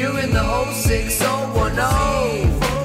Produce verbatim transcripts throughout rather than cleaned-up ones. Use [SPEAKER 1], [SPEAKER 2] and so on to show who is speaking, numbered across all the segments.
[SPEAKER 1] doing the whole six oh one oh.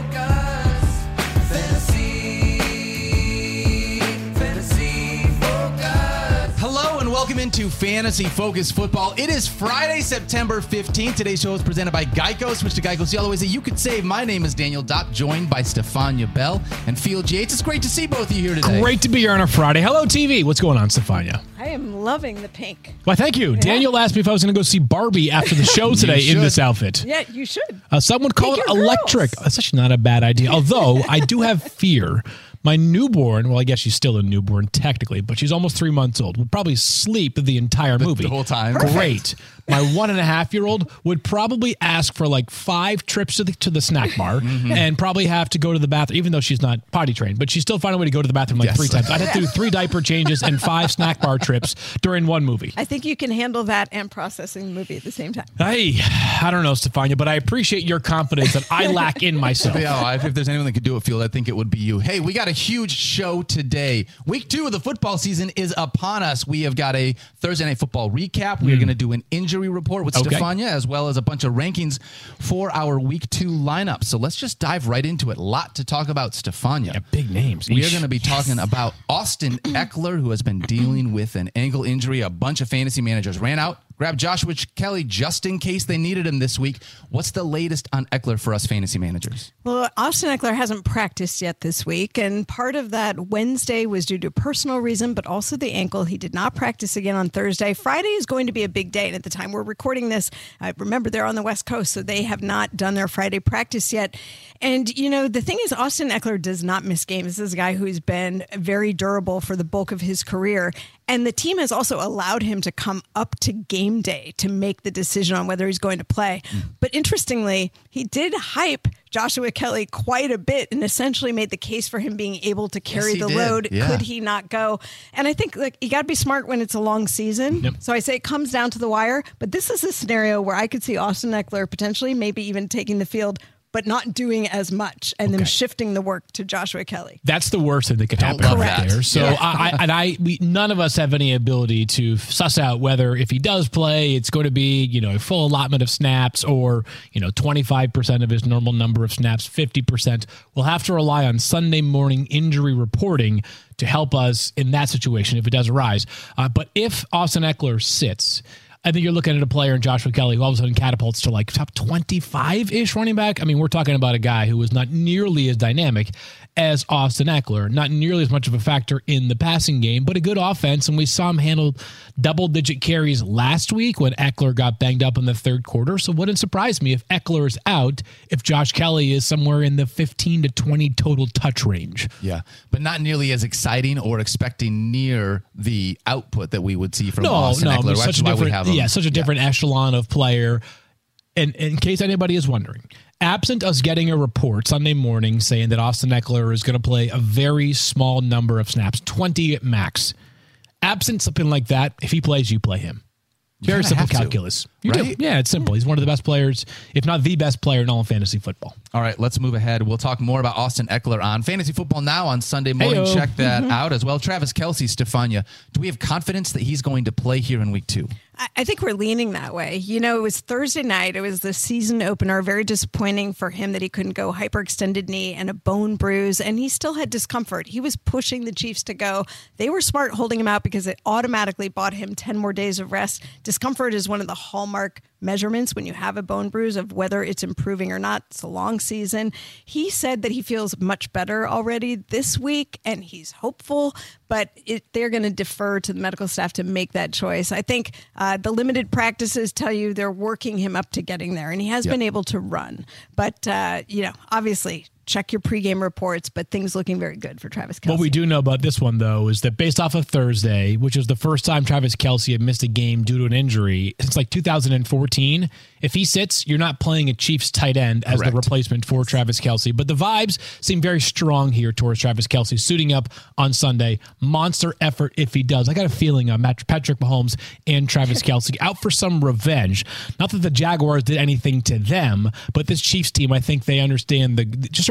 [SPEAKER 2] Welcome into Fantasy Focus Football. It is Friday, September fifteenth. Today's show is presented by Geico. Switch to Geico. See all the ways that you could save. My name is Daniel Dopp, joined by Stefania Bell and Field Yates. It's great to see both of you here today.
[SPEAKER 3] Great to be here on a Friday. Hello, T V. What's going on, Stefania?
[SPEAKER 4] I am loving the pink.
[SPEAKER 3] Why, thank you.
[SPEAKER 4] Yeah.
[SPEAKER 3] Daniel asked me if I was going to go see Barbie after the show today in this outfit.
[SPEAKER 4] Yeah, you should.
[SPEAKER 3] Uh, some would call
[SPEAKER 4] Take
[SPEAKER 3] it
[SPEAKER 4] your
[SPEAKER 3] electric.
[SPEAKER 4] girls.
[SPEAKER 3] That's actually not a bad idea. Although, I do have fear. My newborn, well, I guess she's still a newborn technically, but she's almost three months old, would probably sleep the entire
[SPEAKER 2] The-
[SPEAKER 3] movie.
[SPEAKER 2] the whole time.
[SPEAKER 3] Great. My one and a half year old would probably ask for like five trips to the, to the snack bar
[SPEAKER 2] Mm-hmm.
[SPEAKER 3] and probably have to go to the bathroom, even though she's not potty trained, but she's still find a way to go to the bathroom like
[SPEAKER 2] Yes.
[SPEAKER 3] three times. I'd have to do three diaper changes and five snack bar trips during one movie.
[SPEAKER 4] I think you can handle that and processing the movie at the same time.
[SPEAKER 3] Hey, I don't know, Stefania, but I appreciate your confidence that I lack in myself.
[SPEAKER 2] Yeah, if there's anyone that could do it, Field, I think it would be you. Hey, we got a huge show today. Week two of the football season is upon us. We have got a Thursday Night Football recap. We are going to do an injury report with
[SPEAKER 3] Okay.
[SPEAKER 2] Stefania, as well as a bunch of rankings for our week two lineup. So let's just dive right into it. A lot to talk about, Stefania.
[SPEAKER 3] Yeah, big names.
[SPEAKER 2] We are
[SPEAKER 3] Eesh.
[SPEAKER 2] going to be talking about Austin Eckler, who has been dealing with an ankle injury. A bunch of fantasy managers ran out, grabbed Joshua Kelly just in case they needed him this week. What's the latest on Eckler for us fantasy managers?
[SPEAKER 4] Well, Austin Eckler hasn't practiced yet this week, and part of that Wednesday was due to personal reason, but also the ankle. He did not practice again on Thursday. Friday is going to be a big day, and at the time we're recording this, I remember they're on the West Coast, so they have not done their Friday practice yet. And, you know, the thing is, Austin Eckler does not miss games. This is a guy who's been very durable for the bulk of his career. And the team has also allowed him to come up to game day to make the decision on whether he's going to play. Mm. But interestingly, he did hype Joshua Kelly quite a bit and essentially made the case for him being able to carry
[SPEAKER 2] Yes,
[SPEAKER 4] the
[SPEAKER 2] did.
[SPEAKER 4] load.
[SPEAKER 2] Yeah.
[SPEAKER 4] Could he not go? And I think like you got to be smart when it's a long season.
[SPEAKER 3] Yep.
[SPEAKER 4] So I say it comes down to the wire. But this is a scenario where I could see Austin Eckler potentially maybe even taking the field, but not doing as much, and
[SPEAKER 3] Okay.
[SPEAKER 4] then shifting the work to Joshua Kelly.
[SPEAKER 3] That's the worst thing that could happen
[SPEAKER 2] love
[SPEAKER 3] right
[SPEAKER 2] that.
[SPEAKER 3] there. So
[SPEAKER 2] Yeah.
[SPEAKER 3] I, I and I, we none of us have any ability to suss out whether if he does play, it's going to be you know a full allotment of snaps or you know twenty-five percent of his normal number of snaps, fifty percent. We'll have to rely on Sunday morning injury reporting to help us in that situation if it does arise. Uh, but if Austin Eckler sits, I think you're looking at a player in Joshua Kelly who all of a sudden catapults to like top twenty-five-ish running back. I mean, we're talking about a guy who was not nearly as dynamic as Austin Eckler, not nearly as much of a factor in the passing game, but a good offense. And we saw him handle double-digit carries last week when Eckler got banged up in the third quarter. So wouldn't surprise me if Eckler is out, if Josh Kelly is somewhere in the fifteen to twenty total touch range.
[SPEAKER 2] Yeah, but not nearly as exciting or expecting near the output that we would see from
[SPEAKER 3] No,
[SPEAKER 2] Austin
[SPEAKER 3] no,
[SPEAKER 2] Eckler.
[SPEAKER 3] but
[SPEAKER 2] Which
[SPEAKER 3] such
[SPEAKER 2] is
[SPEAKER 3] a
[SPEAKER 2] why we
[SPEAKER 3] different,
[SPEAKER 2] have him.
[SPEAKER 3] yeah, such a different echelon of player. And in case anybody is wondering, absent us getting a report Sunday morning saying that Austin Eckler is going to play a very small number of snaps, twenty at max, absent something like that, if he plays, you play him. Very
[SPEAKER 2] kinda
[SPEAKER 3] simple
[SPEAKER 2] have to,
[SPEAKER 3] calculus. You
[SPEAKER 2] right?
[SPEAKER 3] do. Yeah, it's simple. He's one of the best players, if not the best player in all of fantasy football.
[SPEAKER 2] All right, let's move ahead. We'll talk more about Austin Eckler on Fantasy Football Now on Sunday morning.
[SPEAKER 3] Heyo.
[SPEAKER 2] Check that out as well. Travis Kelce, Stefania, do we have confidence that he's going to play here in week two?
[SPEAKER 4] I- I think we're leaning that way. You know, it was Thursday night. It was the season opener. Very disappointing for him that he couldn't go. Hyperextended knee and a bone bruise, and he still had discomfort. He was pushing the Chiefs to go. They were smart holding him out because it automatically bought him ten more days of rest. Discomfort is one of the hallmark measurements when you have a bone bruise of whether it's improving or not. It's a long season. He said that he feels much better already this week, and he's hopeful, but it, they're going to defer to the medical staff to make that choice. I think uh, the limited practices tell you they're working him up to getting there, and he has
[SPEAKER 2] Yep.
[SPEAKER 4] been able to run. But, uh, you know, obviously, check your pregame reports, but things looking very good for Travis Kelce.
[SPEAKER 3] What we do know about this one, though, is that based off of Thursday, which is the first time Travis Kelce had missed a game due to an injury since like two thousand fourteen, if he sits, you're not playing a Chiefs tight end as
[SPEAKER 2] Correct.
[SPEAKER 3] the replacement for Travis Kelce. But the vibes seem very strong here towards Travis Kelce suiting up on Sunday. Monster effort if he does. I got a feeling uh, Patrick Mahomes and Travis Kelce out for some revenge. Not that the Jaguars did anything to them, but this Chiefs team, I think they understand the just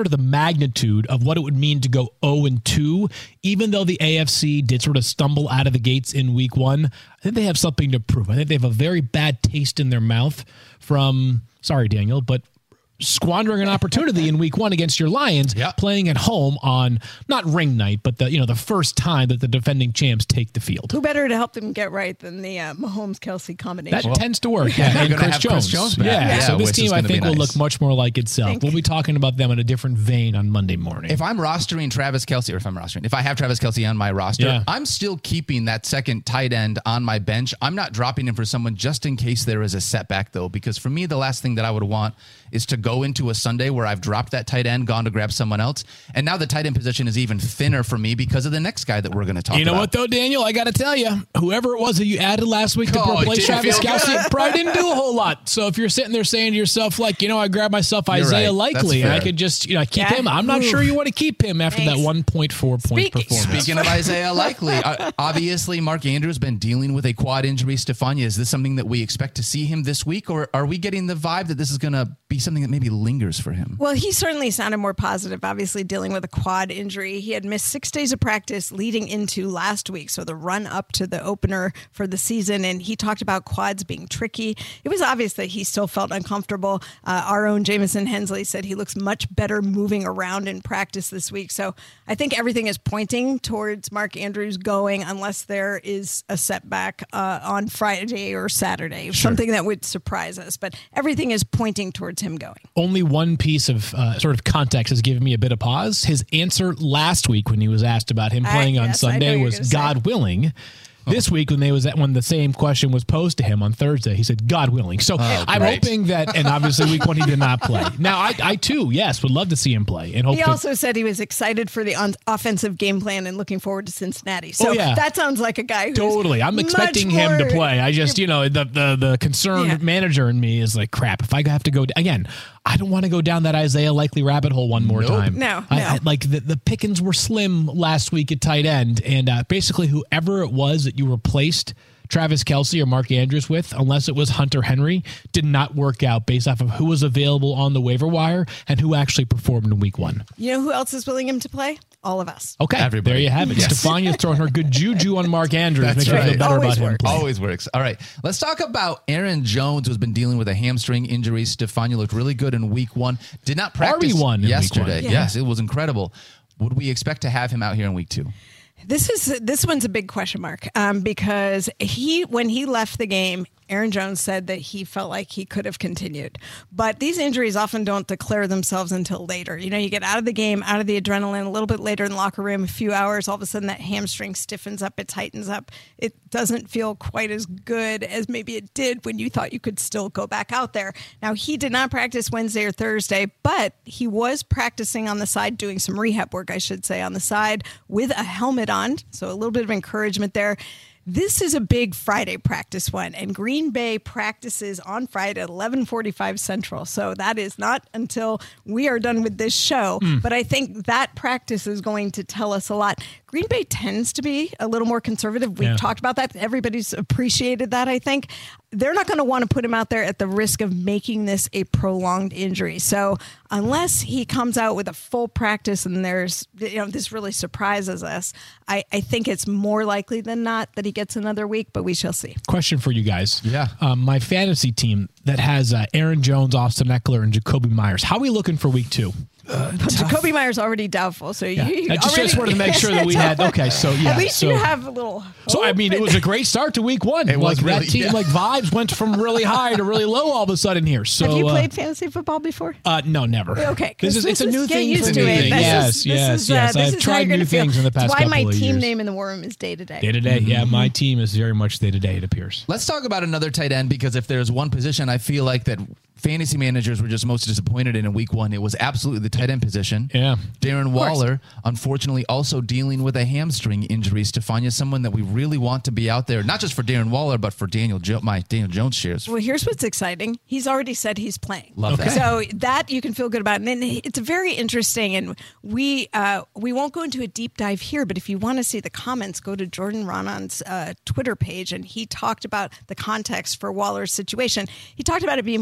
[SPEAKER 3] sort of the magnitude of what it would mean to go oh and two, even though the A F C did sort of stumble out of the gates in week one. I think they have something to prove. I think they have a very bad taste in their mouth from, sorry, Daniel, but squandering an opportunity in week one against your Lions,
[SPEAKER 2] yep.
[SPEAKER 3] playing at home on not ring night, but the you know the first time that the defending champs take the field.
[SPEAKER 4] Who better to help them get right than the uh, Mahomes-Kelsey combination?
[SPEAKER 3] That well, tends to work. Yeah,
[SPEAKER 2] and
[SPEAKER 3] Chris
[SPEAKER 2] have
[SPEAKER 3] Jones.
[SPEAKER 2] Chris Jones back.
[SPEAKER 3] Yeah.
[SPEAKER 2] Yeah,
[SPEAKER 3] So this
[SPEAKER 2] which
[SPEAKER 3] team,
[SPEAKER 2] is
[SPEAKER 3] I
[SPEAKER 2] gonna
[SPEAKER 3] think,
[SPEAKER 2] be
[SPEAKER 3] will
[SPEAKER 2] nice.
[SPEAKER 3] look much more like itself.
[SPEAKER 4] Think.
[SPEAKER 3] We'll be talking about them in a different vein on Monday morning.
[SPEAKER 2] If I'm rostering Travis Kelce, or if I'm rostering, if I have Travis Kelce on my roster,
[SPEAKER 3] Yeah.
[SPEAKER 2] I'm still keeping that second tight end on my bench. I'm not dropping him for someone just in case there is a setback, though, because for me, the last thing that I would want is to go into a Sunday where I've dropped that tight end, gone to grab someone else, and now the tight end position is even thinner for me because of the next guy that we're going to talk about.
[SPEAKER 3] You know what, though, Daniel? I got to tell you, whoever it was that you added last week to
[SPEAKER 2] Oh, it
[SPEAKER 3] replace
[SPEAKER 2] didn't
[SPEAKER 3] Travis
[SPEAKER 2] feel
[SPEAKER 3] Kelce
[SPEAKER 2] good.
[SPEAKER 3] probably didn't do a whole lot. So if you're sitting there saying to yourself, like, you know, I grabbed myself Isaiah
[SPEAKER 2] right. That's
[SPEAKER 3] Likely, and I
[SPEAKER 2] fair.
[SPEAKER 3] could just, you know, keep
[SPEAKER 4] Yeah.
[SPEAKER 3] him. I'm not
[SPEAKER 4] Ooh.
[SPEAKER 3] sure you want to keep him after
[SPEAKER 4] Thanks.
[SPEAKER 3] that one point four point
[SPEAKER 4] Speaking-
[SPEAKER 3] performance.
[SPEAKER 2] Speaking of Isaiah Likely, uh, obviously Mark Andrews been dealing with a quad injury. Stefania, is this something that we expect to see him this week, or are we getting the vibe that this is going to be something that maybe lingers for him?
[SPEAKER 4] Well, he certainly sounded more positive, obviously dealing with a quad injury. He had missed six days of practice leading into last week, so the run up to the opener for the season, and he talked about quads being tricky. It was obvious that he still felt uncomfortable. Uh, our own Jamison Hensley said he looks much better moving around in practice this week, so I think everything is pointing towards Mark Andrews going unless there is a setback uh, on Friday or Saturday, something that would surprise us, but everything is pointing towards him going.
[SPEAKER 3] Only one piece of uh, sort of context has given me a bit of pause. His answer last week when he was asked about him
[SPEAKER 4] I-
[SPEAKER 3] playing on
[SPEAKER 4] yes, I know
[SPEAKER 3] Sunday
[SPEAKER 4] you're
[SPEAKER 3] was
[SPEAKER 4] gonna say.
[SPEAKER 3] God willing. This week, when they was at, when the same question was posed to him on Thursday, he said, "God willing." So I'm
[SPEAKER 2] great.
[SPEAKER 3] hoping that, and obviously week one he did not play. Now I, I too, yes, would love to see him play, and hope
[SPEAKER 4] He
[SPEAKER 3] that-
[SPEAKER 4] also said he was excited for the on- offensive game plan and looking forward to Cincinnati. So
[SPEAKER 3] Oh, yeah.
[SPEAKER 4] that sounds like a guy who's
[SPEAKER 3] Totally. I'm
[SPEAKER 4] much
[SPEAKER 3] expecting him to
[SPEAKER 4] more-
[SPEAKER 3] play. I just, you know, the the, the concerned
[SPEAKER 4] Yeah.
[SPEAKER 3] manager in me is like, crap, if I have to go, again, I don't want to go down that Isaiah Likely rabbit hole one more
[SPEAKER 2] Nope.
[SPEAKER 3] time.
[SPEAKER 4] No,
[SPEAKER 3] I,
[SPEAKER 4] no.
[SPEAKER 3] I, like the, the pickings were slim last week at tight end. And uh, basically whoever it was that you replaced Travis Kelce or Mark Andrews with, unless it was Hunter Henry, did not work out based off of who was available on the waiver wire and who actually performed in week one.
[SPEAKER 4] You know who else is willing him to play? All of us.
[SPEAKER 3] Okay,
[SPEAKER 2] Everybody.
[SPEAKER 3] there you have it.
[SPEAKER 2] Yes.
[SPEAKER 3] Stefania's throwing her good juju on Mark Andrews.
[SPEAKER 2] That's
[SPEAKER 3] Makes me feel
[SPEAKER 2] right.
[SPEAKER 3] better
[SPEAKER 4] Always
[SPEAKER 3] about him
[SPEAKER 4] works.
[SPEAKER 3] playing.
[SPEAKER 2] Always works. All right. Let's talk about Aaron Jones, who's been dealing with a hamstring injury. Stefania looked really good in week one. Did not practice
[SPEAKER 3] R B one in week
[SPEAKER 2] yesterday.
[SPEAKER 3] one.
[SPEAKER 4] Yeah.
[SPEAKER 2] Yes, it was incredible. Would we expect to have him out here in week two?
[SPEAKER 4] This is this one's a big question mark um, because he when he left the game, Aaron Jones said that he felt like he could have continued. But these injuries often don't declare themselves until later. You know, you get out of the game, out of the adrenaline, a little bit later in the locker room, a few hours, all of a sudden that hamstring stiffens up, it tightens up. It doesn't feel quite as good as maybe it did when you thought you could still go back out there. Now, he did not practice Wednesday or Thursday, but he was practicing on the side, doing some rehab work, I should say, on the side with a helmet on. So a little bit of encouragement there. This is a big Friday practice one, and Green Bay practices on Friday at eleven forty-five Central. So that is not until we are done with this show.
[SPEAKER 3] Mm.
[SPEAKER 4] But I think that practice is going to tell us a lot. Green Bay tends to be a little more conservative. We've
[SPEAKER 3] Yeah.
[SPEAKER 4] talked about that. Everybody's appreciated that, I think. They're not going to want to put him out there at the risk of making this a prolonged injury. So unless he comes out with a full practice and there's, you know, this really surprises us, I, I think it's more likely than not that he gets another week, but we shall see.
[SPEAKER 3] Question for you guys.
[SPEAKER 2] Yeah.
[SPEAKER 3] Um, my fantasy team that has uh, Aaron Jones, Austin Eckler, and Jacoby Myers. How are we looking for week two?
[SPEAKER 4] Jacoby Myers already doubtful, so you
[SPEAKER 3] I just,
[SPEAKER 4] already,
[SPEAKER 3] just wanted to make sure that we had. Okay, so yeah.
[SPEAKER 4] At least
[SPEAKER 3] so,
[SPEAKER 4] you have a little.
[SPEAKER 3] So I
[SPEAKER 4] hope
[SPEAKER 3] mean, it
[SPEAKER 4] and-
[SPEAKER 3] was a great start to week one.
[SPEAKER 2] It
[SPEAKER 3] like
[SPEAKER 2] was really,
[SPEAKER 3] that team,
[SPEAKER 2] yeah.
[SPEAKER 3] like vibes went from really high to really low all of a sudden here. So
[SPEAKER 4] Have you
[SPEAKER 3] uh,
[SPEAKER 4] played fantasy football before?
[SPEAKER 3] Uh, no, never.
[SPEAKER 4] Okay, 'cause
[SPEAKER 3] this is it's a
[SPEAKER 4] this
[SPEAKER 3] new
[SPEAKER 4] is- get
[SPEAKER 3] thing
[SPEAKER 4] used
[SPEAKER 3] for
[SPEAKER 4] to
[SPEAKER 3] me.
[SPEAKER 4] it. This
[SPEAKER 3] Yes,
[SPEAKER 4] is- this
[SPEAKER 3] yes,
[SPEAKER 4] is,
[SPEAKER 3] yes.
[SPEAKER 4] uh, this
[SPEAKER 3] I've
[SPEAKER 4] is how
[SPEAKER 3] tried
[SPEAKER 4] you're
[SPEAKER 3] new
[SPEAKER 4] gonna feel.
[SPEAKER 3] things in the past
[SPEAKER 4] That's why
[SPEAKER 3] couple
[SPEAKER 4] my
[SPEAKER 3] of
[SPEAKER 4] team
[SPEAKER 3] years.
[SPEAKER 4] name in the war room is day to day.
[SPEAKER 3] Day to day, yeah. My team is very much day to day. It appears.
[SPEAKER 2] Let's talk about another tight end, because if there's one position I feel like that fantasy managers were just most disappointed in in week one, it was absolutely the tight end position.
[SPEAKER 3] Yeah.
[SPEAKER 2] Darren Waller, unfortunately, also dealing with a hamstring injury. Stefania, someone that we really want to be out there, not just for Darren Waller, but for Daniel jo- my Daniel Jones shares.
[SPEAKER 4] Well, here's what's exciting. He's already said he's playing.
[SPEAKER 2] Love that.
[SPEAKER 4] So that you can feel good about. And then it's very interesting. And we uh, we won't go into a deep dive here, but if you want to see the comments, go to Jordan Ronan's uh, Twitter page. And he talked about the context for Waller's situation. He talked about it being more like a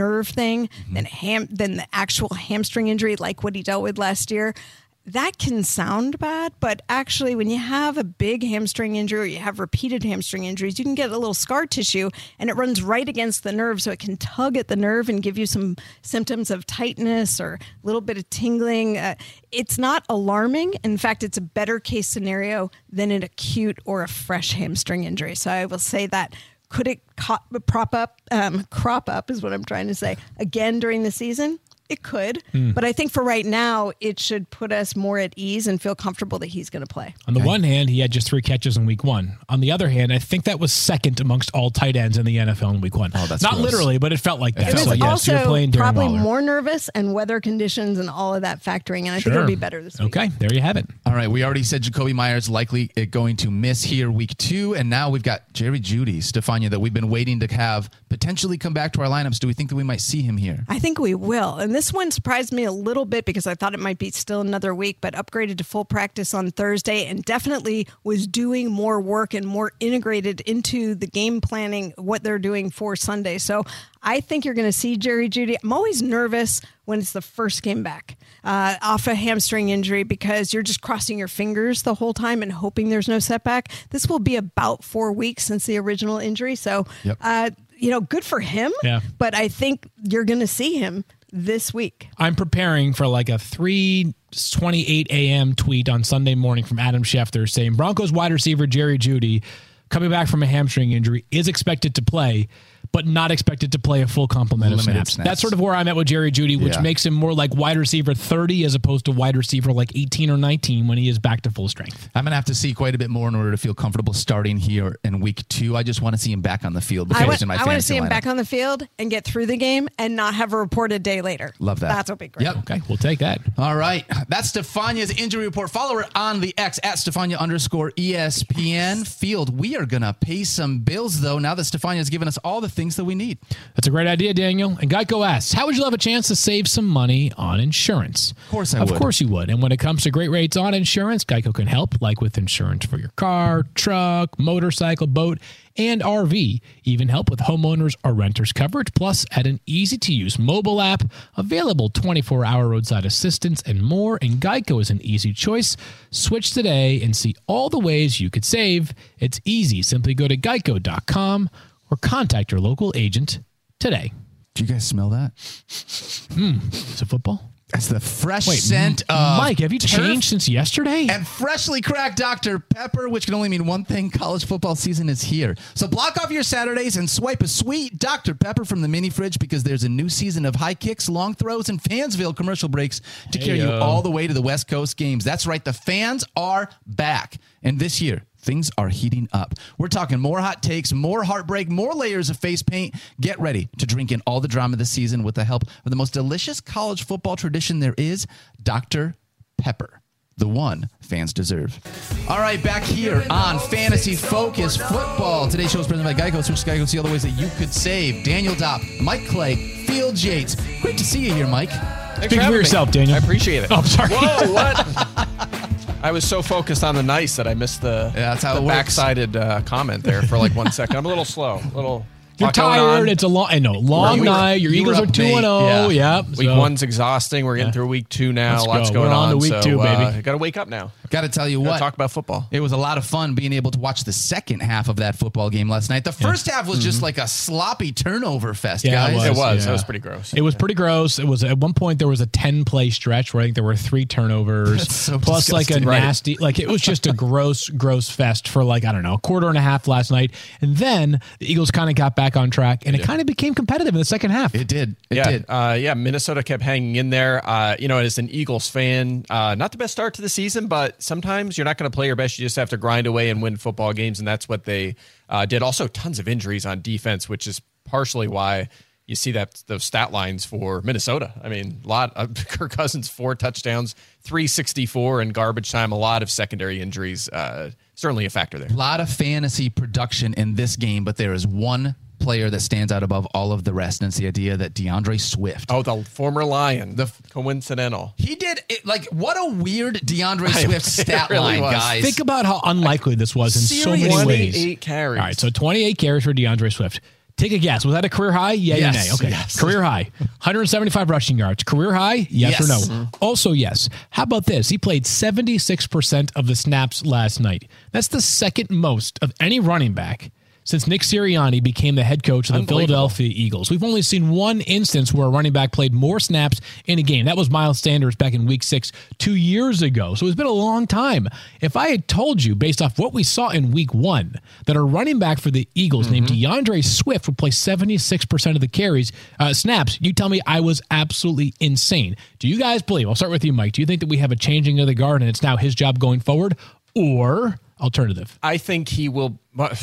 [SPEAKER 4] nerve thing mm-hmm. than ham than the actual hamstring injury, like what he dealt with last year. That can sound bad, but actually when you have a big hamstring injury or you have repeated hamstring injuries, you can get a little scar tissue and it runs right against the nerve. So it can tug at the nerve and give you some symptoms of tightness or a little bit of tingling. Uh, it's not alarming. In fact, it's a better case scenario than an acute or a fresh hamstring injury. So I will say that. Could it co- prop up, um, crop up is what I'm trying to say, again during the season? It could, mm. but I think for right now, it should put us more at ease and feel comfortable that he's going to play.
[SPEAKER 3] On the okay. one hand, he had just three catches in week one. On the other hand, I think that was second amongst all tight ends in the N F L in week one. Oh, that's Not gross. literally, but it felt like that.
[SPEAKER 4] It was
[SPEAKER 3] so, yes,
[SPEAKER 4] also
[SPEAKER 3] you're playing Darren
[SPEAKER 4] probably
[SPEAKER 3] Waller.
[SPEAKER 4] more nervous and weather conditions and all of that factoring, and I sure. think it'll be better this week.
[SPEAKER 3] Okay, there you have it.
[SPEAKER 2] All right, we already said Jakobi Meyers likely going to miss here week two, and now we've got Jerry Jeudy, Stefania, that we've been waiting to have potentially come back to our lineups. Do we think that we might see him here?
[SPEAKER 4] I think we will, and this one surprised me a little bit because I thought it might be still another week, but upgraded to full practice on Thursday and definitely was doing more work and more integrated into the game planning, what they're doing for Sunday. So I think you're going to see Jerry Jeudy. I'm always nervous when it's the first game back uh, off a hamstring injury because you're just crossing your fingers the whole time and hoping there's no setback. This will be about four weeks since the original injury. So, yep. uh, you know, good for him,
[SPEAKER 3] yeah.
[SPEAKER 4] but I think you're going to see him this week.
[SPEAKER 3] I'm preparing for like a three twenty-eight a.m. tweet on Sunday morning from Adam Schefter saying Broncos wide receiver Jerry Jeudy, coming back from a hamstring injury, is expected to play, but not expected to play a full complement of snaps. snaps. That's sort of where I'm at with Jerry Jeudy, which yeah. makes him more like wide receiver thirty as opposed to wide receiver like eighteen or nineteen when he is back to full strength.
[SPEAKER 2] I'm going to have to see quite a bit more in order to feel comfortable starting here in week two. I just want to see him back on the field.
[SPEAKER 4] I want,
[SPEAKER 2] in my
[SPEAKER 4] I want to see him
[SPEAKER 2] lineup.
[SPEAKER 4] back on the field and get through the game and not have a report a day later.
[SPEAKER 2] Love that.
[SPEAKER 4] That's what be great.
[SPEAKER 2] Yep.
[SPEAKER 3] Okay, we'll take that.
[SPEAKER 2] All right. That's Stefania's injury report. Follow her on the X at Stefania underscore E S P N. Field, we are going to pay some bills, though, now that Stefania's given us all the things that we need.
[SPEAKER 3] That's a great idea, Daniel. And Geico asks, how would you love a chance to save some money on insurance?
[SPEAKER 2] Of course I
[SPEAKER 3] of
[SPEAKER 2] would.
[SPEAKER 3] Of course you would. And when it comes to great rates on insurance, Geico can help, like with insurance for your car, truck, motorcycle, boat, and R V. Even help with homeowners or renters coverage, plus at an easy-to-use mobile app, available twenty-four hour roadside assistance, and more. And Geico is an easy choice. Switch today and see all the ways you could save. It's easy. Simply go to geico dot com or contact your local agent today.
[SPEAKER 2] Do you guys smell that?
[SPEAKER 3] Hmm. Is it football?
[SPEAKER 2] That's the fresh
[SPEAKER 3] Wait,
[SPEAKER 2] scent of
[SPEAKER 3] Mike, have you
[SPEAKER 2] turf
[SPEAKER 3] changed since yesterday?
[SPEAKER 2] and freshly cracked Doctor Pepper, which can only mean one thing. College football season is here. So block off your Saturdays and swipe a sweet Doctor Pepper from the mini fridge because there's a new season of high kicks, long throws, and Fansville commercial breaks to
[SPEAKER 3] Hey,
[SPEAKER 2] carry
[SPEAKER 3] yo.
[SPEAKER 2] you all the way to the West Coast games. That's right. The fans are back. And this year, things are heating up. We're talking more hot takes, more heartbreak, more layers of face paint. Get ready to drink in all the drama this season with the help of the most delicious college football tradition there is, Doctor Pepper, the one fans deserve. All right, back here on Fantasy Focus Football. Today's show is presented by Geico. Switch to Geico, see all the ways that you could save. Daniel Dopp, Mike Clay, Field Yates. Great to see you here, Mike.
[SPEAKER 5] Thanks
[SPEAKER 3] Speak for, for yourself,
[SPEAKER 5] me.
[SPEAKER 3] Daniel.
[SPEAKER 5] I appreciate it.
[SPEAKER 3] Oh, sorry.
[SPEAKER 5] Whoa, what? I was so focused on the nice that I missed the,
[SPEAKER 2] yeah, that's how
[SPEAKER 5] the
[SPEAKER 2] it works.
[SPEAKER 5] backsided uh, comment there for like one second. I'm a little slow. A little.
[SPEAKER 3] You're tired. It's a long, I know, long
[SPEAKER 5] We're,
[SPEAKER 3] night. Your
[SPEAKER 2] you
[SPEAKER 3] Eagles
[SPEAKER 2] were
[SPEAKER 3] are
[SPEAKER 2] up
[SPEAKER 3] two
[SPEAKER 2] late.
[SPEAKER 3] and oh.
[SPEAKER 2] Yeah.
[SPEAKER 3] Yep.
[SPEAKER 5] Week
[SPEAKER 3] so.
[SPEAKER 5] one's exhausting. We're getting
[SPEAKER 2] Yeah.
[SPEAKER 5] through week two now.
[SPEAKER 3] Let's
[SPEAKER 5] Lots
[SPEAKER 3] go.
[SPEAKER 5] going
[SPEAKER 3] We're on
[SPEAKER 5] on.
[SPEAKER 3] to week
[SPEAKER 5] so,
[SPEAKER 3] two, baby.
[SPEAKER 5] Uh, got to wake up now.
[SPEAKER 2] Got to tell you
[SPEAKER 5] Gotta
[SPEAKER 2] what.
[SPEAKER 5] talk about football.
[SPEAKER 2] It was a lot of fun being able to watch the second half of that football game last night. The first half was just like a sloppy turnover fest,
[SPEAKER 3] Yeah, it
[SPEAKER 2] guys.
[SPEAKER 5] It was.
[SPEAKER 3] Yeah.
[SPEAKER 5] That was pretty gross.
[SPEAKER 3] It was pretty gross. It was at one point there was a ten play stretch where I think there were three turnovers,
[SPEAKER 2] That's so
[SPEAKER 3] plus like a
[SPEAKER 2] disgusting. Right.
[SPEAKER 3] nasty, like it was just a gross, gross fest for like I don't know, a quarter and a half last night, and then the Eagles kind of got back on track, and it kind of became competitive in the second half.
[SPEAKER 2] It did. It
[SPEAKER 5] yeah,
[SPEAKER 2] did.
[SPEAKER 5] Uh, yeah, Minnesota kept hanging in there. Uh, you know, as an Eagles fan, uh, not the best start to the season, but sometimes you're not going to play your best. You just have to grind away and win football games, and that's what they uh, did. Also, tons of injuries on defense, which is partially why you see that those stat lines for Minnesota. I mean, a lot of Kirk Cousins, four touchdowns, three sixty-four in garbage time, a lot of secondary injuries. Uh, certainly a factor there.
[SPEAKER 2] A lot of fantasy production in this game, but there is one player that stands out above all of the rest, and it's the idea that DeAndre Swift.
[SPEAKER 5] Oh, the former Lion.
[SPEAKER 2] The
[SPEAKER 5] coincidental.
[SPEAKER 2] He did it like what a weird DeAndre
[SPEAKER 5] I-
[SPEAKER 2] Swift
[SPEAKER 5] it
[SPEAKER 2] stat
[SPEAKER 5] really
[SPEAKER 2] line,
[SPEAKER 5] was.
[SPEAKER 2] guys.
[SPEAKER 3] Think about how unlikely this was in so many ways.
[SPEAKER 5] twenty-eight carries.
[SPEAKER 3] All right, so twenty-eight carries for DeAndre Swift. Take a guess. Was that a career high? Yeah,
[SPEAKER 2] Yes,
[SPEAKER 3] yeah, nay. Okay.
[SPEAKER 2] yes.
[SPEAKER 3] Career high. one hundred seventy-five rushing yards. Career high? Yes,
[SPEAKER 2] Yes.
[SPEAKER 3] or no?
[SPEAKER 2] Mhm.
[SPEAKER 3] Also, yes. How about this? He played seventy-six percent of the snaps last night. That's the second most of any running back since Nick Sirianni became the head coach of the Philadelphia Eagles. We've only seen one instance where a running back played more snaps in a game. That was Miles Sanders back in week six, two years ago. So it's been a long time. If I had told you, based off what we saw in week one, that a running back for the Eagles mm-hmm. named DeAndre Swift would play seventy-six percent of the carries, uh, snaps, you tell me I was absolutely insane. Do you guys believe, I'll start with you, Mike, do you think that we have a changing of the guard and it's now his job going forward? Or alternative?
[SPEAKER 5] I think he will.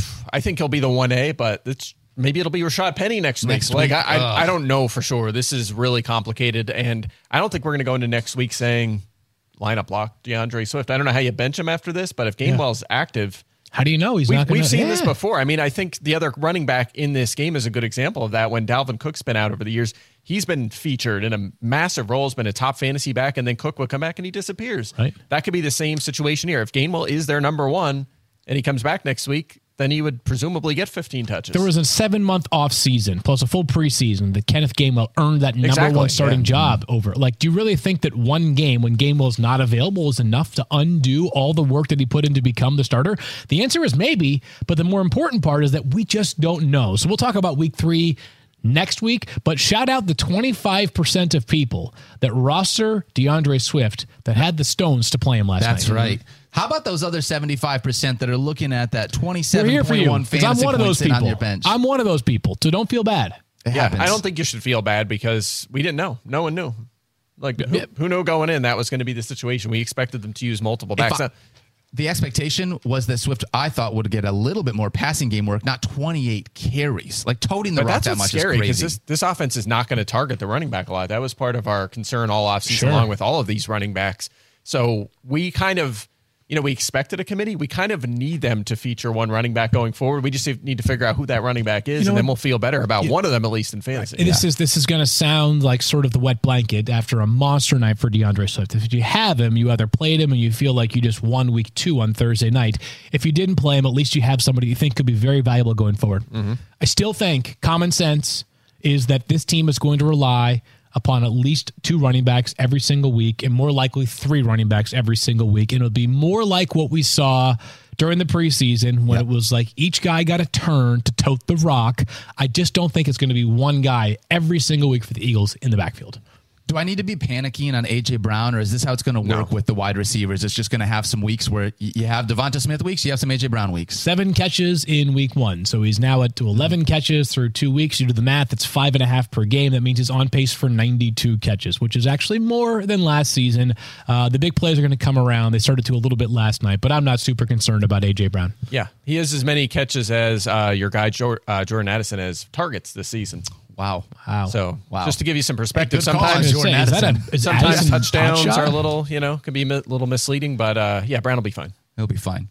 [SPEAKER 5] I think he'll be the one A, but it's maybe it'll be Rashad Penny next,
[SPEAKER 2] next
[SPEAKER 5] week.
[SPEAKER 2] week.
[SPEAKER 5] Like I, I, I don't know for sure. This is really complicated, and I don't think we're going to go into next week saying lineup lock DeAndre Swift. I don't know how you bench him after this, but if Gainwell's yeah. active,
[SPEAKER 3] how do you know he's
[SPEAKER 5] we've,
[SPEAKER 3] not? Gonna,
[SPEAKER 5] we've seen
[SPEAKER 3] yeah.
[SPEAKER 5] this before. I mean, I think the other running back in this game is a good example of that. When Dalvin Cook's been out over the years, he's been featured in a massive role, has been a top fantasy back, and then Cook would come back and he disappears.
[SPEAKER 3] Right.
[SPEAKER 5] That could be the same situation here. If Gainwell is their number one and he comes back next week, then he would presumably get fifteen touches.
[SPEAKER 3] There was a seven-month off season plus a full preseason that Kenneth Gainwell earned that number
[SPEAKER 5] exactly,
[SPEAKER 3] one starting
[SPEAKER 5] yeah.
[SPEAKER 3] job over. Like, do you really think that one game when Gainwell's not available is enough to undo all the work that he put in to become the starter? The answer is maybe, but the more important part is that we just don't know. So we'll talk about week three next week, but shout out the twenty-five percent of people that roster DeAndre Swift that had the stones to play him last
[SPEAKER 2] That's
[SPEAKER 3] night.
[SPEAKER 2] That's right. How about those other seventy-five percent that are looking at that
[SPEAKER 3] We're
[SPEAKER 2] twenty-seven
[SPEAKER 3] here for
[SPEAKER 2] point
[SPEAKER 3] you.
[SPEAKER 2] one
[SPEAKER 3] 'cause
[SPEAKER 2] fantasy
[SPEAKER 3] I'm one of those
[SPEAKER 2] points sitting
[SPEAKER 3] people.
[SPEAKER 2] on your bench?
[SPEAKER 3] I'm one of those people, so don't feel bad.
[SPEAKER 2] It
[SPEAKER 5] yeah,
[SPEAKER 2] happens.
[SPEAKER 5] I don't think you should feel bad because we didn't know. No one knew. Like, who,
[SPEAKER 3] Yeah.
[SPEAKER 5] who knew going in that was going to be the situation? We expected them to use multiple
[SPEAKER 2] If
[SPEAKER 5] backs.
[SPEAKER 2] I- The expectation was that Swift, I thought, would get a little bit more passing game work, not twenty-eight carries. Like, toting the
[SPEAKER 5] But
[SPEAKER 2] rock
[SPEAKER 5] that's
[SPEAKER 2] that
[SPEAKER 5] what's
[SPEAKER 2] much
[SPEAKER 5] scary
[SPEAKER 2] is
[SPEAKER 5] because
[SPEAKER 2] crazy.
[SPEAKER 5] this, this offense is not going to target the running back a lot. That was part of our concern all offseason,
[SPEAKER 3] Sure.
[SPEAKER 5] along with all of these running backs. So we kind of, you know, we expected a committee. We kind of need them to feature one running back going forward. We just need to figure out who that running back is,
[SPEAKER 3] You know
[SPEAKER 5] and then
[SPEAKER 3] what?
[SPEAKER 5] we'll feel better about one of them, at least in fantasy.
[SPEAKER 3] And this is this is going to sound like sort of the wet blanket after a monster night for DeAndre Swift. If you have him, you either played him and you feel like you just won week two on Thursday night. If you didn't play him, at least you have somebody you think could be very valuable going forward. Mm-hmm. I still think common sense is that this team is going to rely upon at least two running backs every single week and more likely three running backs every single week. And it'll be more like what we saw during the preseason when yep. it was like each guy got a turn to tote the rock. I just don't think it's going to be one guy every single week for the Eagles in the backfield.
[SPEAKER 2] Do I need to be panicking on A J Brown, or is this how it's going to work
[SPEAKER 5] No.
[SPEAKER 2] with the wide receivers? It's just going to have some weeks where y- you have Devonta Smith weeks, you have some A J Brown weeks.
[SPEAKER 3] Seven catches in week one. So he's now at to eleven catches through two weeks. You do the math, it's five and a half per game. That means he's on pace for ninety-two catches, which is actually more than last season. Uh, the big plays are going to come around. They started to a little bit last night, but I'm not super concerned about A J Brown.
[SPEAKER 5] Yeah, he has as many catches as uh, your guy Jor- uh, Jordan Addison has targets this season.
[SPEAKER 2] Wow.
[SPEAKER 3] Wow.
[SPEAKER 5] So
[SPEAKER 2] Wow.
[SPEAKER 5] just to give you some perspective,
[SPEAKER 2] Hey, good call on
[SPEAKER 5] sometimes
[SPEAKER 2] Jordan
[SPEAKER 3] Say, is that a-
[SPEAKER 2] Addison.
[SPEAKER 3] is
[SPEAKER 5] sometimes
[SPEAKER 3] Addison
[SPEAKER 5] touchdowns
[SPEAKER 3] hotshot?
[SPEAKER 5] are a little, you know, can be a little misleading, but uh, yeah, Brown will be fine.
[SPEAKER 2] He'll be fine.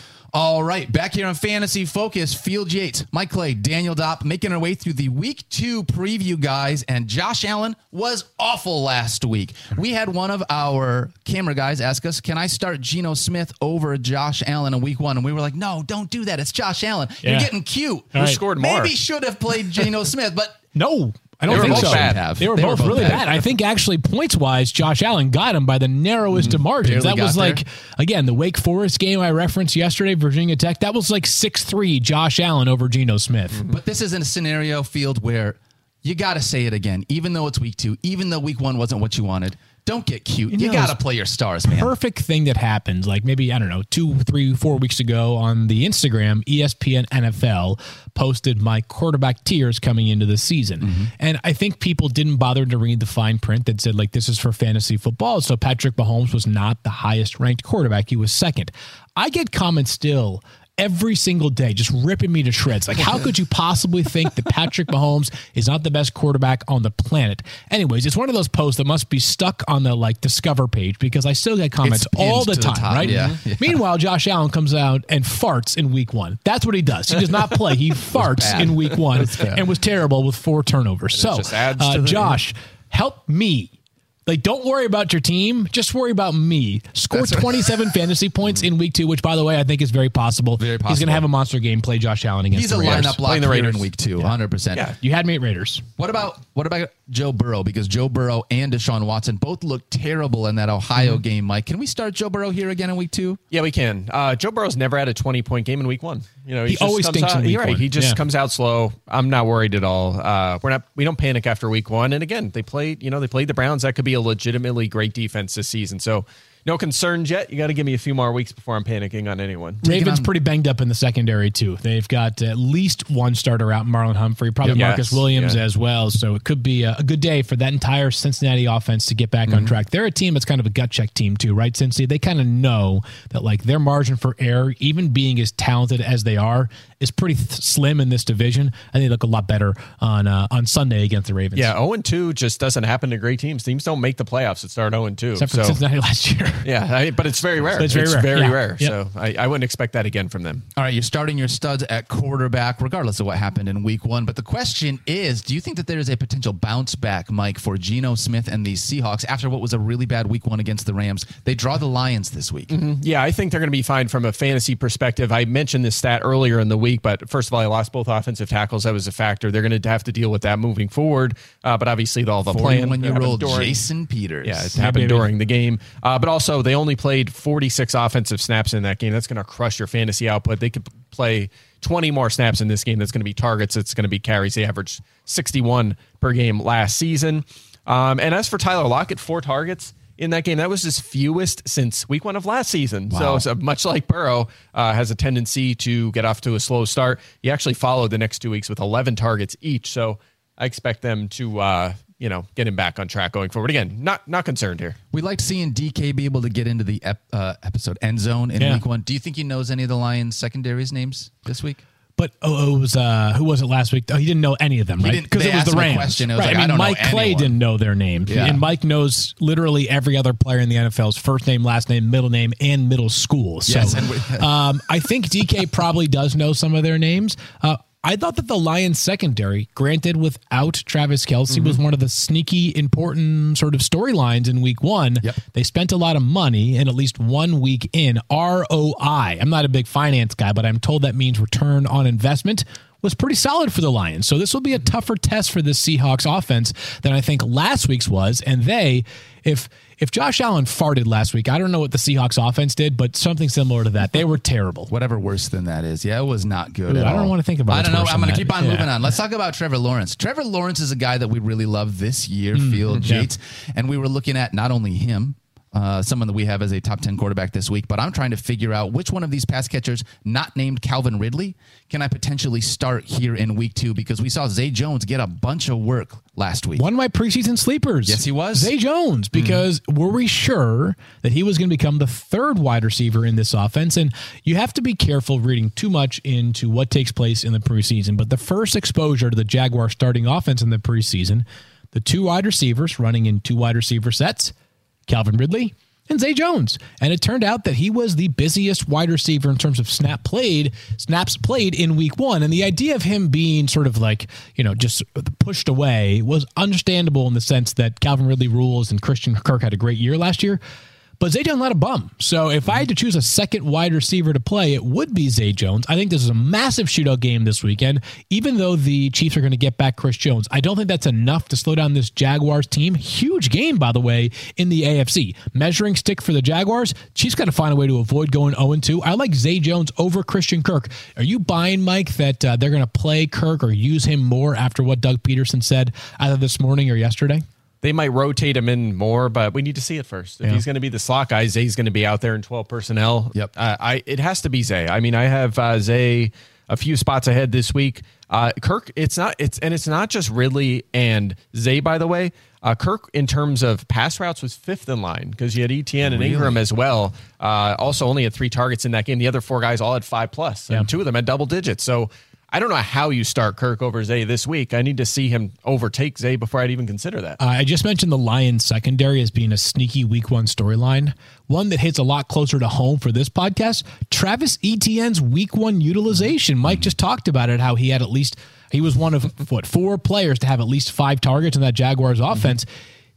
[SPEAKER 2] All right, back here on Fantasy Focus, Field Yates, Mike Clay, Daniel Dopp, making our way through the week two preview, guys, and Josh Allen was awful last week. We had one of our camera guys ask us, can I start Geno Smith over Josh Allen in week one? And we were like, no, don't do that. It's Josh Allen.
[SPEAKER 3] Yeah.
[SPEAKER 2] You're getting cute.
[SPEAKER 3] Who
[SPEAKER 5] Who scored more?
[SPEAKER 2] Maybe should have played Geno Smith, but
[SPEAKER 3] No, I don't
[SPEAKER 5] They were
[SPEAKER 3] think
[SPEAKER 5] both
[SPEAKER 3] so.
[SPEAKER 5] bad.
[SPEAKER 2] Have.
[SPEAKER 3] They were both really bad. I think actually points wise, Josh Allen got him by the narrowest of margins.
[SPEAKER 2] Barely
[SPEAKER 3] That was
[SPEAKER 2] got
[SPEAKER 3] like,
[SPEAKER 2] there.
[SPEAKER 3] again, the Wake Forest game I referenced yesterday, Virginia Tech, that was like six three Josh Allen over Geno Smith.
[SPEAKER 2] But this isn't a scenario field where you got to say it again, even though it's week two, even though week one wasn't what you wanted. Don't get cute. You,
[SPEAKER 3] know,
[SPEAKER 2] got to play your stars, man.
[SPEAKER 3] Perfect thing that happened, like maybe, I don't know, two, three, four weeks ago on the Instagram, E S P N N F L posted my quarterback tiers coming into the season. Mm-hmm. And I think people didn't bother to read the fine print that said, like, this is for fantasy football. So Patrick Mahomes was not the highest ranked quarterback. He was second. I get comments still every single day, just ripping me to shreds. Like, how could you possibly think that Patrick Mahomes is not the best quarterback on the planet? Anyways, it's one of those posts that must be stuck on the like Discover page because I still get comments
[SPEAKER 2] It's pinned
[SPEAKER 3] all the
[SPEAKER 2] to the
[SPEAKER 3] time,
[SPEAKER 2] top,
[SPEAKER 3] right?
[SPEAKER 2] yeah, yeah.
[SPEAKER 3] Meanwhile, Josh Allen comes out and farts in week one. That's what he does. He does not play. He farts
[SPEAKER 2] bad.
[SPEAKER 3] in week one and was terrible with four turnovers. So,
[SPEAKER 5] just adds
[SPEAKER 3] uh,
[SPEAKER 5] to the-
[SPEAKER 3] Josh, help me. Like, don't worry about your team. Just worry about me. Score
[SPEAKER 2] That's right.
[SPEAKER 3] twenty-seven fantasy points in week two, which, by the way, I think is very possible.
[SPEAKER 2] Very possible.
[SPEAKER 3] He's going to have a monster game, play Josh Allen against
[SPEAKER 2] He's
[SPEAKER 3] the
[SPEAKER 2] a
[SPEAKER 3] Raiders.
[SPEAKER 2] lineup lock
[SPEAKER 5] Playing the
[SPEAKER 2] here
[SPEAKER 5] Raiders.
[SPEAKER 2] in week two, one hundred percent.
[SPEAKER 5] Yeah.
[SPEAKER 3] You had me at Raiders.
[SPEAKER 2] What about what about Joe Burrow? Because Joe Burrow and Deshaun Watson both looked terrible in that Ohio
[SPEAKER 5] Mm-hmm.
[SPEAKER 2] game, Mike. Can we start Joe Burrow here again in week two?
[SPEAKER 5] Yeah, we can. Uh, Joe Burrow's never had a twenty-point game in week one. You know,
[SPEAKER 3] He
[SPEAKER 5] just
[SPEAKER 3] always
[SPEAKER 5] comes
[SPEAKER 3] stinks
[SPEAKER 5] out,
[SPEAKER 3] in week
[SPEAKER 5] you're right.
[SPEAKER 3] one.
[SPEAKER 5] He just
[SPEAKER 3] Yeah.
[SPEAKER 5] comes out slow. I'm not worried at all. Uh, we're not. We don't panic after week one. And again, they played. You know, they played the Browns. That could be a legitimately great defense this season. So no concerns yet. You got to give me a few more weeks before I'm panicking on anyone.
[SPEAKER 3] Ravens
[SPEAKER 2] on-
[SPEAKER 3] pretty banged up in the secondary, too. They've got at least one starter out, Marlon Humphrey, probably
[SPEAKER 5] Yep.
[SPEAKER 3] Marcus
[SPEAKER 5] Yes.
[SPEAKER 3] Williams
[SPEAKER 5] Yeah.
[SPEAKER 3] as well. So it could be a, a good day for that entire Cincinnati offense to get back
[SPEAKER 5] Mm-hmm.
[SPEAKER 3] on track. They're a team that's kind of a gut check team, too, right, Cincy? They kind of know that, like, their margin for error, even being as talented as they are, is pretty th- slim in this division. And they look a lot better on uh, on Sunday against the Ravens.
[SPEAKER 5] Yeah, oh and two just doesn't happen to great teams. Teams don't make the playoffs that start oh and two.
[SPEAKER 3] Except for
[SPEAKER 5] So
[SPEAKER 3] Cincinnati last year.
[SPEAKER 5] yeah, I, but it's very rare.
[SPEAKER 3] It's very rare. Yeah.
[SPEAKER 5] rare.
[SPEAKER 3] Yep.
[SPEAKER 5] So I, I wouldn't expect that again from them.
[SPEAKER 2] All right, you're starting your studs at quarterback, regardless of what happened in week one. But the question is, do you think that there is a potential bounce back, Mike, for Geno Smith and these Seahawks after what was a really bad week one against the Rams? They draw the Lions this week.
[SPEAKER 5] Yeah, I think they're going to be fine from a fantasy perspective. I mentioned this stat earlier in the week, but first of all, I lost both offensive tackles. That was a factor. They're going to have to deal with that moving forward. Uh, but obviously, they'll have a plan.
[SPEAKER 2] When you
[SPEAKER 5] Happened
[SPEAKER 2] roll
[SPEAKER 5] during-
[SPEAKER 2] Jason Peters.
[SPEAKER 5] Yeah, it
[SPEAKER 3] Yeah,
[SPEAKER 5] happened
[SPEAKER 3] baby.
[SPEAKER 5] during the game. Uh, but also, they only played forty-six offensive snaps in that game. That's going to crush your fantasy output. They could play twenty more snaps in this game. That's going to be targets. It's going to be carries. They averaged sixty-one per game last season. Um, and as for Tyler Lockett, four targets in that game. That was his fewest since week one of last season.
[SPEAKER 2] Wow.
[SPEAKER 5] So, so much like Burrow uh, has a tendency to get off to a slow start, he actually followed the next two weeks with eleven targets each. So I expect them to, uh, you know, get him back on track going forward. Again, not not concerned here.
[SPEAKER 2] We liked seeing D K be able to get into the ep, uh, episode end zone in
[SPEAKER 3] Yeah.
[SPEAKER 2] week one. Do you think he knows any of the Lions secondaries names this week?
[SPEAKER 3] But oh, it was uh, who was it last week? Oh, he didn't know any of them, right?
[SPEAKER 2] didn't-
[SPEAKER 3] Because
[SPEAKER 2] they
[SPEAKER 3] it was
[SPEAKER 2] asked
[SPEAKER 3] the
[SPEAKER 2] him a
[SPEAKER 3] Rams.
[SPEAKER 2] question. It was
[SPEAKER 3] right.
[SPEAKER 2] like,
[SPEAKER 3] I
[SPEAKER 2] I
[SPEAKER 3] mean,
[SPEAKER 2] don't know
[SPEAKER 3] Mike Clay
[SPEAKER 2] anyone.
[SPEAKER 3] didn't know their names,
[SPEAKER 2] Yeah.
[SPEAKER 3] and Mike knows literally every other player in the N F L's first name, last name, middle name, and middle school. So,
[SPEAKER 2] Yes, and we-
[SPEAKER 3] um, I think D K probably does know some of their names. Uh, I thought that the Lions secondary, granted without Travis Kelce, was one of the sneaky important sort of storylines in week one.
[SPEAKER 2] Yep.
[SPEAKER 3] They spent a lot of money, and at least one week in, R O I. I'm not a big finance guy, but I'm told that means return on investment was pretty solid for the Lions. So this will be a tougher test for this Seahawks offense than I think last week's was. And they, if if Josh Allen farted last week, I don't know what the Seahawks offense did, but something similar to that. They were terrible.
[SPEAKER 2] Whatever worse than that is. Yeah, it was not good
[SPEAKER 3] Ooh,
[SPEAKER 2] at
[SPEAKER 3] I don't
[SPEAKER 2] all.
[SPEAKER 3] wanna think about
[SPEAKER 2] I
[SPEAKER 3] what's
[SPEAKER 2] don't know.
[SPEAKER 3] worse
[SPEAKER 2] I'm
[SPEAKER 3] than
[SPEAKER 2] going to
[SPEAKER 3] that.
[SPEAKER 2] keep on
[SPEAKER 3] Yeah.
[SPEAKER 2] moving on. Let's talk about Trevor Lawrence. Trevor Lawrence is a guy that we really love this year, Field
[SPEAKER 3] yeah.
[SPEAKER 2] Yates. And we were looking at not only him, uh, someone that we have as a top ten quarterback this week, but I'm trying to figure out which one of these pass catchers not named Calvin Ridley can I potentially start here in week two, because we saw Zay Jones get a bunch of work last week.
[SPEAKER 3] One of my preseason sleepers.
[SPEAKER 2] Yes, he was.
[SPEAKER 3] Zay Jones, because were we sure that he was going to become the third wide receiver in this offense? And you have to be careful reading too much into what takes place in the preseason. But the first exposure to the Jaguar starting offense in the preseason, the two wide receivers running in two wide receiver sets, Calvin Ridley and Zay Jones. And it turned out that he was the busiest wide receiver in terms of snap played, snaps played in week one. And the idea of him being sort of like, you know, just pushed away was understandable in the sense that Calvin Ridley rules and Christian Kirk had a great year last year. But Zay Jones not a bum. So if I had to choose a second wide receiver to play, it would be Zay Jones. I think this is a massive shootout game this weekend. Even though the Chiefs are going to get back Chris Jones, I don't think that's enough to slow down this Jaguars team. Huge game, by the way, in the A F C. Measuring stick for the Jaguars. Chiefs got to find a way to avoid going oh and two. I like Zay Jones over Christian Kirk. Are you buying, Mike, that uh, they're going to play Kirk or use him more after what Doug Peterson said either this morning or yesterday?
[SPEAKER 5] They might rotate him in more, but we need to see it first. If
[SPEAKER 3] Yeah.
[SPEAKER 5] he's going to be the slot guy, Zay's going to be out there in twelve personnel.
[SPEAKER 2] Yep.
[SPEAKER 5] Uh, I it has to be Zay. I mean, I have uh, Zay a few spots ahead this week. Uh, Kirk, it's not it's and it's not just Ridley and Zay. By the way, uh, Kirk in terms of pass routes was fifth in line because you had Etienne and
[SPEAKER 2] Really?
[SPEAKER 5] Ingram as well. Uh, also, only had three targets in that game. The other four guys all had five plus,
[SPEAKER 3] Yeah.
[SPEAKER 5] and two of them had double digits. So. I don't know how you start Kirk over Zay this week. I need to see him overtake Zay before I'd even consider that.
[SPEAKER 3] Uh, I just mentioned the Lions secondary as being a sneaky week one storyline. One that hits a lot closer to home for this podcast, Travis Etienne's week one utilization. Mike just talked about it, how he had at least, he was one of, what, four players to have at least five targets in that Jaguars offense.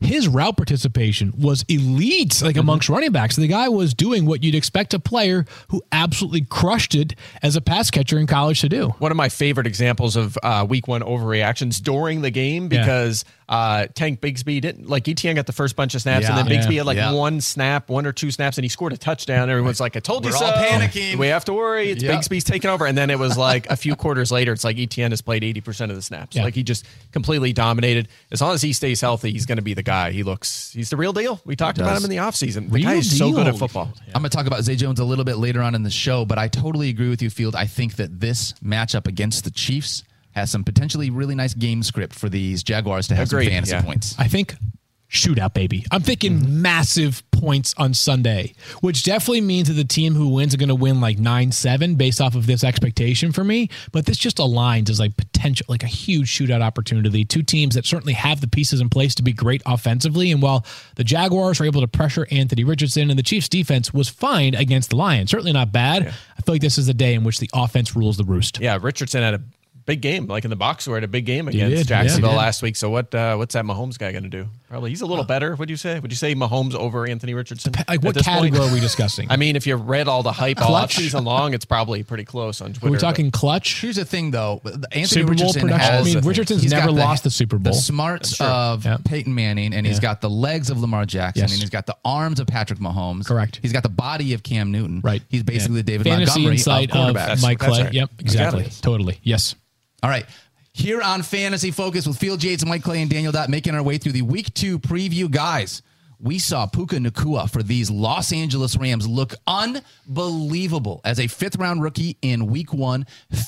[SPEAKER 3] his route participation was elite, like mm-hmm. amongst running backs. The guy was doing what you'd expect a player who absolutely crushed it as a pass catcher in college to do.
[SPEAKER 5] One of my favorite examples of uh, week one overreactions during the game, because yeah. uh, Tank Bigsby didn't, like Etienne got the first bunch of snaps, yeah. and then Bigsby yeah. had like yeah. one snap, one or two snaps, and he scored a touchdown. Everyone's like, I told you
[SPEAKER 2] We're
[SPEAKER 5] so.
[SPEAKER 2] all panicking.
[SPEAKER 5] We have to worry. It's yep. Bigsby's taking over. And then it was like a few quarters later, it's like Etienne has played eighty percent of the snaps. Yeah. Like he just completely dominated. As long as he stays healthy, he's going to be the guy. He looks, he's the real deal. We talked about him in the offseason. The
[SPEAKER 3] real
[SPEAKER 5] guy is so
[SPEAKER 3] deal.
[SPEAKER 5] good at football.
[SPEAKER 2] Yeah. I'm going to talk about Zay Jones a little bit later on in the show, but I totally agree with you, Field. I think that this matchup against the Chiefs has some potentially really nice game script for these Jaguars to have Agreed. some fantasy
[SPEAKER 3] yeah.
[SPEAKER 2] points.
[SPEAKER 3] I think shootout, baby. I'm thinking mm-hmm. massive points on Sunday, which definitely means that the team who wins are going to win like nine seven based off of this expectation for me. But this just aligns as like potential, like a huge shootout opportunity. Two teams that certainly have the pieces in place to be great offensively. And while the Jaguars were able to pressure Anthony Richardson, and the Chiefs defense was fine against the Lions, certainly not bad. Yeah. I feel like this is a day in which the offense rules the roost.
[SPEAKER 5] Yeah, Richardson had a big game, like in the box score, had a big game against Jacksonville yeah, last week. So what? Uh, what's that Mahomes guy going to do? Probably he's a little uh, better. Would you say? Would you say Mahomes over Anthony Richardson?
[SPEAKER 3] Like what category point? are we discussing?
[SPEAKER 5] I mean, if you read all the hype all season long, it's probably pretty close on Twitter.
[SPEAKER 3] Are we talking but. clutch?
[SPEAKER 2] Here's the thing, though. Anthony
[SPEAKER 3] Super Bowl
[SPEAKER 2] Richardson
[SPEAKER 3] production.
[SPEAKER 2] has,
[SPEAKER 3] I mean, Richardson's never
[SPEAKER 2] the,
[SPEAKER 3] lost the Super Bowl.
[SPEAKER 2] The smarts of yeah. Peyton Manning, and yeah. he's got the legs of Lamar Jackson, yes. and he's got the arms of Patrick Mahomes.
[SPEAKER 3] Correct.
[SPEAKER 2] He's got the body of Cam Newton.
[SPEAKER 3] Right.
[SPEAKER 2] He's basically
[SPEAKER 3] yeah.
[SPEAKER 2] the David
[SPEAKER 3] Fantasy
[SPEAKER 2] Montgomery
[SPEAKER 3] insight
[SPEAKER 2] of quarterbacks.
[SPEAKER 3] Of Mike Clay.
[SPEAKER 5] Right.
[SPEAKER 3] Yep. Exactly. Totally. Yes.
[SPEAKER 2] All right. Here on Fantasy Focus with Field Yates and Mike Clay and Daniel Dot, making our way through the Week Two preview. Guys, we saw Puka Nacua for these Los Angeles Rams look unbelievable as a fifth-round rookie in Week One,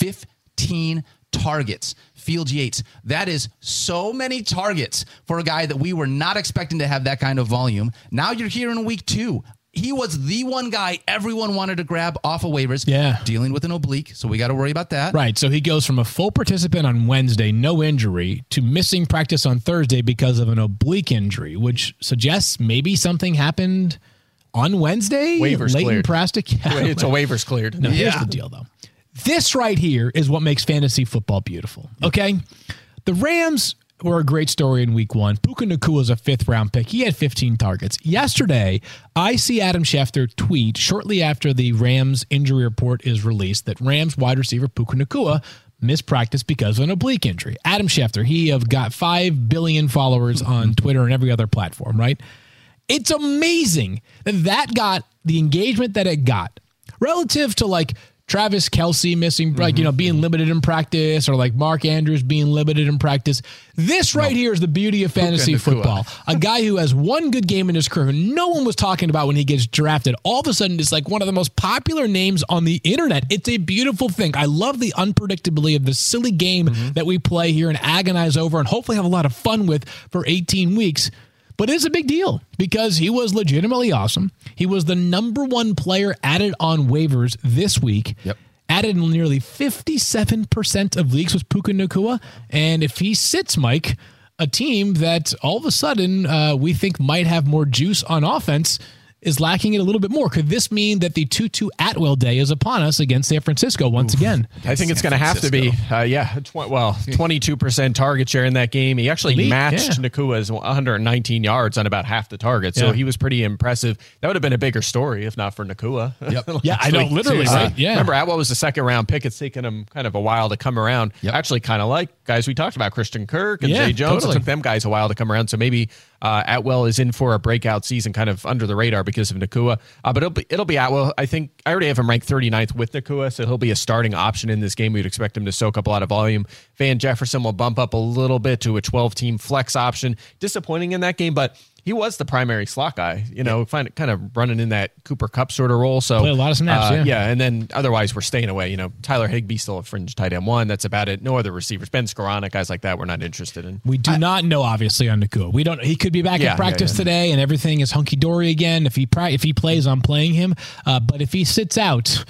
[SPEAKER 2] fifteen targets. Field Yates, that is so many targets for a guy that we were not expecting to have that kind of volume. Now you're here in Week Two. He was the one guy everyone wanted to grab off of waivers.
[SPEAKER 3] Yeah.
[SPEAKER 2] Dealing with an oblique, so we got to worry about that.
[SPEAKER 3] Right. So he goes from a full participant on Wednesday, no injury, to missing practice on Thursday because of an oblique injury, which suggests maybe something happened on Wednesday.
[SPEAKER 5] Waivers
[SPEAKER 3] Leighton
[SPEAKER 5] cleared.
[SPEAKER 3] Prastic. Yeah.
[SPEAKER 5] It's a waivers cleared.
[SPEAKER 3] No,
[SPEAKER 2] yeah.
[SPEAKER 3] Here's the deal, though. This right here is what makes fantasy football beautiful. Okay? The Rams were a great story in week one. Puka Nacua is a fifth round pick. He had fifteen targets. Yesterday, I see Adam Schefter tweet shortly after the Rams injury report is released that Rams wide receiver Puka Nacua missed practice because of an oblique injury. Adam Schefter, he have got five billion followers on Twitter and every other platform, right? It's amazing that that got the engagement that it got relative to like Travis Kelce missing, mm-hmm. like, you know, being limited in practice, or like Mark Andrews being limited in practice. This right no. here is the beauty of fantasy football. A guy who has one good game in his career, who no one was talking about when he gets drafted, all of a sudden is like one of the most popular names on the internet. It's a beautiful thing. I love the unpredictability of the silly game mm-hmm. that we play here and agonize over and hopefully have a lot of fun with for eighteen weeks. But it's a big deal because he was legitimately awesome. He was the number one player added on waivers this week.
[SPEAKER 2] Yep.
[SPEAKER 3] Added in nearly fifty-seven percent of leagues with Puka Nacua. And if he sits, Mike, a team that all of a sudden uh, we think might have more juice on offense is lacking it a little bit more. Could this mean that the Tutu Atwell day is upon us against San Francisco once Oof. again?
[SPEAKER 5] I think it's going to have to be. Uh, yeah, tw- well, twenty-two percent target share in that game. He actually Elite, matched yeah. Nakua's one hundred nineteen yards on about half the target, so yeah. he was pretty impressive. That would have been a bigger story if not for Nakua.
[SPEAKER 3] Yep. yeah, I know, literally,
[SPEAKER 5] uh,
[SPEAKER 3] right? Yeah.
[SPEAKER 5] Remember, Atwell was the second round pick. It's taken him kind of a while to come around. Yep. Actually, kind of like guys we talked about, Christian Kirk and
[SPEAKER 3] yeah,
[SPEAKER 5] Zay Jones.
[SPEAKER 3] Totally.
[SPEAKER 5] It took them guys a while to come around, so maybe uh, Atwell is in for a breakout season, kind of under the radar because of Nakua. Uh, but it'll be, it'll be Atwell. I think I already have him ranked thirty-ninth with Nakua, so he'll be a starting option in this game. We'd expect him to soak up a lot of volume. Van Jefferson will bump up a little bit to a twelve-team flex option. Disappointing in that game, but he was the primary slot guy, you know, yeah. kind of running in that Cooper Kupp sort of role. So
[SPEAKER 3] play a lot of snaps,
[SPEAKER 5] uh,
[SPEAKER 3] yeah.
[SPEAKER 5] yeah. And then otherwise we're staying away. You know, Tyler Higbee still a fringe tight end one. That's about it. No other receivers. Ben Skoranek, guys like that, we're not interested in.
[SPEAKER 3] We do I, not know, obviously, on Nakua. We don't. He could be back yeah, in practice yeah, yeah. today, and everything is hunky dory again. If he pra- if he plays, I'm playing him. Uh, but if he sits out.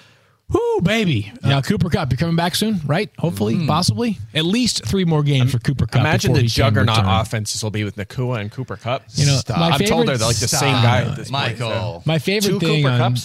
[SPEAKER 3] Whoo, baby. Now, Cooper Kupp, you're coming back soon, right? Hopefully, mm. possibly. At least three more games for Cooper Kupp.
[SPEAKER 5] Imagine the juggernaut offenses will be with Nakua and Cooper Kupp.
[SPEAKER 3] You know,
[SPEAKER 5] my I'm
[SPEAKER 3] favorite,
[SPEAKER 5] told they're like the
[SPEAKER 2] stop.
[SPEAKER 5] same guy at this
[SPEAKER 2] Michael.
[SPEAKER 5] point, so.
[SPEAKER 3] My favorite
[SPEAKER 5] Two
[SPEAKER 3] thing
[SPEAKER 5] Cooper
[SPEAKER 3] on,
[SPEAKER 5] Kupps?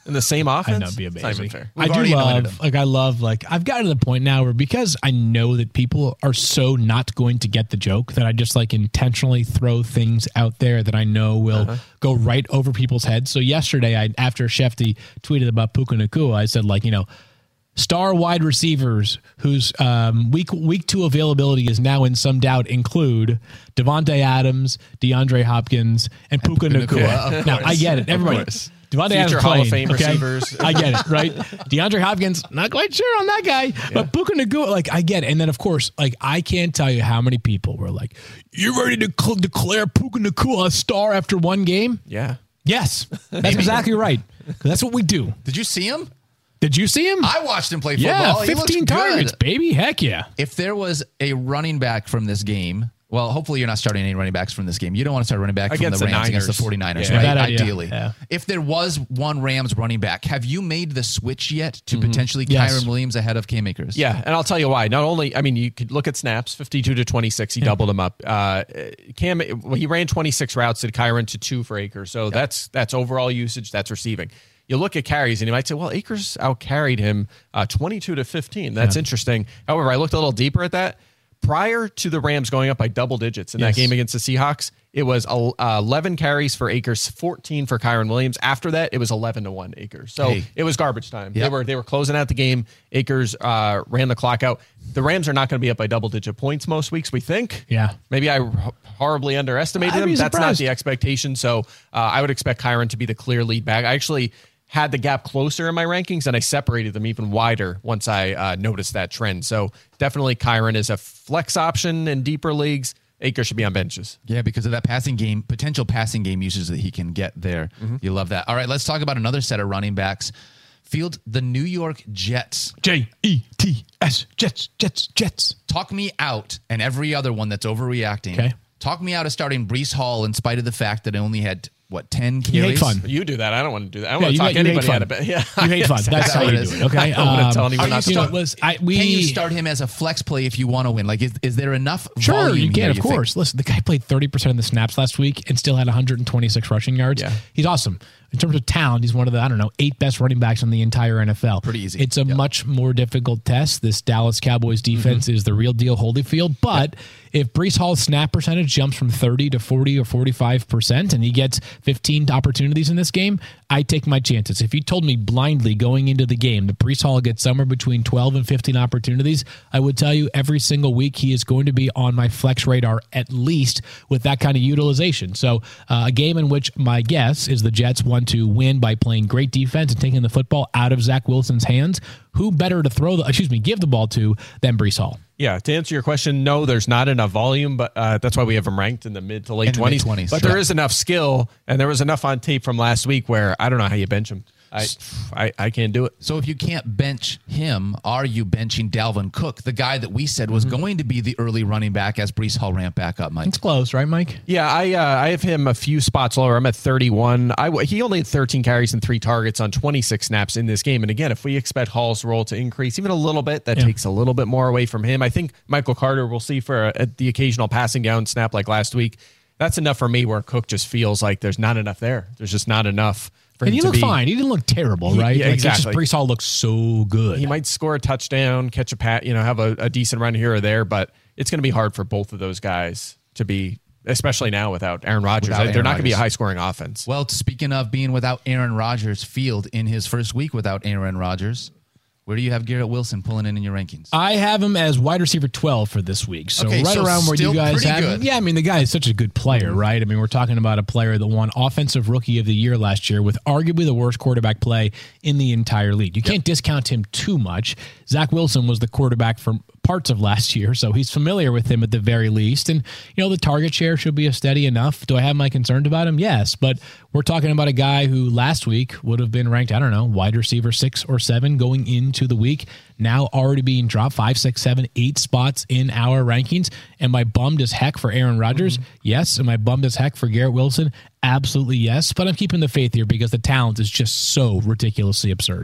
[SPEAKER 5] in the same offense.
[SPEAKER 3] I know, it'd be
[SPEAKER 5] It's not even
[SPEAKER 3] amazing.
[SPEAKER 5] fair.
[SPEAKER 3] I
[SPEAKER 2] We've
[SPEAKER 3] do
[SPEAKER 2] already anointed
[SPEAKER 3] love,
[SPEAKER 2] him.
[SPEAKER 3] like, I love, like, I've gotten to the point now where because I know that people are so not going to get the joke that I just like intentionally throw things out there that I know will
[SPEAKER 5] Uh-huh.
[SPEAKER 3] go right over people's heads. So yesterday, I after Shefty tweeted about Puka Nacua, I said, like, you know, star wide receivers whose um, week week two availability is now in some doubt include Devontae Adams, DeAndre Hopkins, and, Puka,
[SPEAKER 2] Puka
[SPEAKER 3] Nacua.
[SPEAKER 2] Nacua, of
[SPEAKER 3] Now I get it, everybody.
[SPEAKER 5] course.
[SPEAKER 3] Devontae
[SPEAKER 5] Future
[SPEAKER 3] Adams
[SPEAKER 5] Hall of
[SPEAKER 3] playing,
[SPEAKER 5] Fame
[SPEAKER 3] okay?
[SPEAKER 5] receivers.
[SPEAKER 3] I get it, right? DeAndre Hopkins, not quite sure on that guy, but Puka Nacua, like I get it. And then of course, like I can't tell you how many people were like, "You ready to cl- declare Puka Nacua a star after one game?"
[SPEAKER 5] Yeah.
[SPEAKER 3] Yes, that's exactly right. That's what we do.
[SPEAKER 2] Did you see him?
[SPEAKER 3] Did you see him?
[SPEAKER 2] I watched him play football.
[SPEAKER 3] Yeah,
[SPEAKER 2] He looks
[SPEAKER 3] fifteen
[SPEAKER 2] good.
[SPEAKER 3] targets, baby. Heck yeah.
[SPEAKER 2] If there was a running back from this game, well, hopefully you're not starting any running backs from this game. You don't want to start running back
[SPEAKER 5] Against
[SPEAKER 2] from
[SPEAKER 5] the
[SPEAKER 2] the Rams against the
[SPEAKER 5] Niners.
[SPEAKER 2] 49ers,
[SPEAKER 5] Yeah.
[SPEAKER 2] right?
[SPEAKER 3] Bad idea.
[SPEAKER 2] Ideally.
[SPEAKER 3] Yeah.
[SPEAKER 2] If there was one Rams running back, have you made the switch yet to
[SPEAKER 5] Mm-hmm.
[SPEAKER 2] potentially
[SPEAKER 3] Yes.
[SPEAKER 2] Kyren Williams ahead of Cam Akers?
[SPEAKER 5] Yeah, and I'll tell you why. Not only, I mean, you could look at snaps, fifty-two to twenty-six. He doubled them up. Uh, Cam, well, he ran twenty-six routes, did Kyron to two for Akers. So that's that's overall usage. That's receiving. You look at carries, and you might say, well, Akers out carried him uh, twenty-two to fifteen. That's interesting. However, I looked a little deeper at that. Prior to the Rams going up by double digits in
[SPEAKER 3] Yes.
[SPEAKER 5] that game against the Seahawks, it was uh, eleven carries for Akers, fourteen for Kyren Williams. After that, it was eleven to one Akers. So
[SPEAKER 2] Hey.
[SPEAKER 5] it was garbage time.
[SPEAKER 2] Yep.
[SPEAKER 5] They were they were closing out the game. Akers uh, ran the clock out. The Rams are not going to be up by double digit points most weeks, we think.
[SPEAKER 3] Yeah.
[SPEAKER 5] Maybe I horribly underestimated
[SPEAKER 3] I'd
[SPEAKER 5] them.
[SPEAKER 3] be
[SPEAKER 5] That's not
[SPEAKER 3] surprised.
[SPEAKER 5] the expectation. So uh, I would expect Kyren to be the clear lead back. I actually had the gap closer in my rankings, and I separated them even wider once I uh, noticed that trend. So definitely Kyren is a flex option in deeper leagues. Akers should be on benches.
[SPEAKER 2] Yeah, because of that passing game, potential passing game usage that he can get there.
[SPEAKER 5] Mm-hmm.
[SPEAKER 2] You love that. All right, let's talk about another set of running backs. Field the New York Jets.
[SPEAKER 3] J E T S, Jets, Jets, Jets.
[SPEAKER 2] Talk me out, and every other one that's overreacting.
[SPEAKER 3] Okay.
[SPEAKER 2] Talk me out of starting Breece Hall in spite of the fact that it only had, what, ten
[SPEAKER 3] You hate
[SPEAKER 2] carries?
[SPEAKER 3] fun.
[SPEAKER 5] You do that. I don't want to do that. I don't
[SPEAKER 3] Yeah,
[SPEAKER 5] want
[SPEAKER 3] you
[SPEAKER 5] to talk
[SPEAKER 3] hate- you hate
[SPEAKER 5] anybody
[SPEAKER 3] fun.
[SPEAKER 5] out of it. Yeah,
[SPEAKER 3] You hate fun. That's how
[SPEAKER 2] what
[SPEAKER 3] you
[SPEAKER 2] it
[SPEAKER 3] do
[SPEAKER 2] is.
[SPEAKER 3] it. Okay.
[SPEAKER 5] I don't wanna tell
[SPEAKER 3] Um,
[SPEAKER 5] anyone
[SPEAKER 2] Are
[SPEAKER 5] not
[SPEAKER 2] you
[SPEAKER 5] to
[SPEAKER 3] you know,
[SPEAKER 2] start-
[SPEAKER 3] listen, I, we
[SPEAKER 2] Can you start him as a flex play if you want to win? Like, is, is there enough
[SPEAKER 3] Sure,
[SPEAKER 2] volume
[SPEAKER 3] you can,
[SPEAKER 2] here,
[SPEAKER 3] of
[SPEAKER 2] you think?
[SPEAKER 3] course. Listen, the guy played thirty percent of the snaps last week and still had one hundred twenty-six rushing yards.
[SPEAKER 5] Yeah.
[SPEAKER 3] He's awesome. In terms of talent, he's one of the, I don't know, eight best running backs in the entire N F L.
[SPEAKER 2] Pretty easy.
[SPEAKER 3] It's a
[SPEAKER 2] Yeah.
[SPEAKER 3] much more difficult test. This Dallas Cowboys defense is the real deal Holyfield. But if Breece Hall's snap percentage jumps from thirty to forty or forty-five percent and he gets fifteen opportunities in this game, I take my chances. If you told me blindly going into the game that Breece Hall gets somewhere between twelve and fifteen opportunities, I would tell you every single week he is going to be on my flex radar at least with that kind of utilization. So uh, a game in which my guess is the Jets want to win by playing great defense and taking the football out of Zach Wilson's hands. Who better to throw the, excuse me, give the ball to than Breece Hall?
[SPEAKER 5] Yeah, to answer your question, no, there's not enough volume, but uh, that's why we have him ranked in the mid to late
[SPEAKER 2] In the
[SPEAKER 5] twenties.
[SPEAKER 2] mid-twenties,
[SPEAKER 5] But
[SPEAKER 2] sure.
[SPEAKER 5] there is enough skill, and there was enough on tape from last week where I don't know how you bench him. I, I, I can't do it.
[SPEAKER 2] So if you can't bench him, are you benching Dalvin Cook, the guy that we said was going to be the early running back as Breece Hall ramped back up, Mike?
[SPEAKER 3] It's close, right, Mike?
[SPEAKER 5] Yeah, I uh, I have him a few spots lower. I'm at thirty-one. I w- he only had thirteen carries and three targets on twenty-six snaps in this game. And again, if we expect Hall's role to increase even a little bit, that
[SPEAKER 3] Yeah.
[SPEAKER 5] takes a little bit more away from him. I think Michael Carter will see for a, a, the occasional passing down snap like last week. That's enough for me where Cook just feels like there's not enough there. There's just not enough for
[SPEAKER 3] And
[SPEAKER 5] him
[SPEAKER 3] he
[SPEAKER 5] to
[SPEAKER 3] looked
[SPEAKER 5] be.
[SPEAKER 3] fine. He didn't look terrible,
[SPEAKER 5] He-
[SPEAKER 3] right?
[SPEAKER 5] yeah,
[SPEAKER 3] Like, it's just
[SPEAKER 5] exactly.
[SPEAKER 3] Breece Hall looks so good.
[SPEAKER 5] He might score a touchdown, catch a pat, you know, have a, a decent run here or there, but it's going to be hard for both of those guys to be, especially now without Aaron Rodgers.
[SPEAKER 2] Without
[SPEAKER 5] They're
[SPEAKER 2] Aaron
[SPEAKER 5] not going to be a
[SPEAKER 2] Rodgers.
[SPEAKER 5] high scoring offense.
[SPEAKER 2] Well, speaking of being without Aaron Rodgers, Field in his first week without Aaron Rodgers, where do you have Garrett Wilson pulling in in your rankings?
[SPEAKER 3] I have him as wide receiver twelve for this week. So
[SPEAKER 2] Okay,
[SPEAKER 3] right
[SPEAKER 2] so
[SPEAKER 3] around where you
[SPEAKER 2] still
[SPEAKER 3] guys
[SPEAKER 2] pretty
[SPEAKER 3] have him.
[SPEAKER 2] good.
[SPEAKER 3] Yeah, I mean, the guy is such a good player, right? I mean, we're talking about a player that won Offensive Rookie of the Year last year with arguably the worst quarterback play in the entire league. You can't discount him too much. Zach Wilson was the quarterback for parts of last year, so he's familiar with him at the very least. And, you know, the target share should be a steady enough. Do I have my concerns about him? Yes, but we're talking about a guy who last week would have been ranked, I don't know, wide receiver six or seven going into the week, now already being dropped five, six, seven, eight spots in our rankings. Am I bummed as heck for Aaron Rodgers? Mm-hmm. Yes. Am I bummed as heck for Garrett Wilson? Absolutely yes. But I'm keeping the faith here because the talent is just so ridiculously absurd.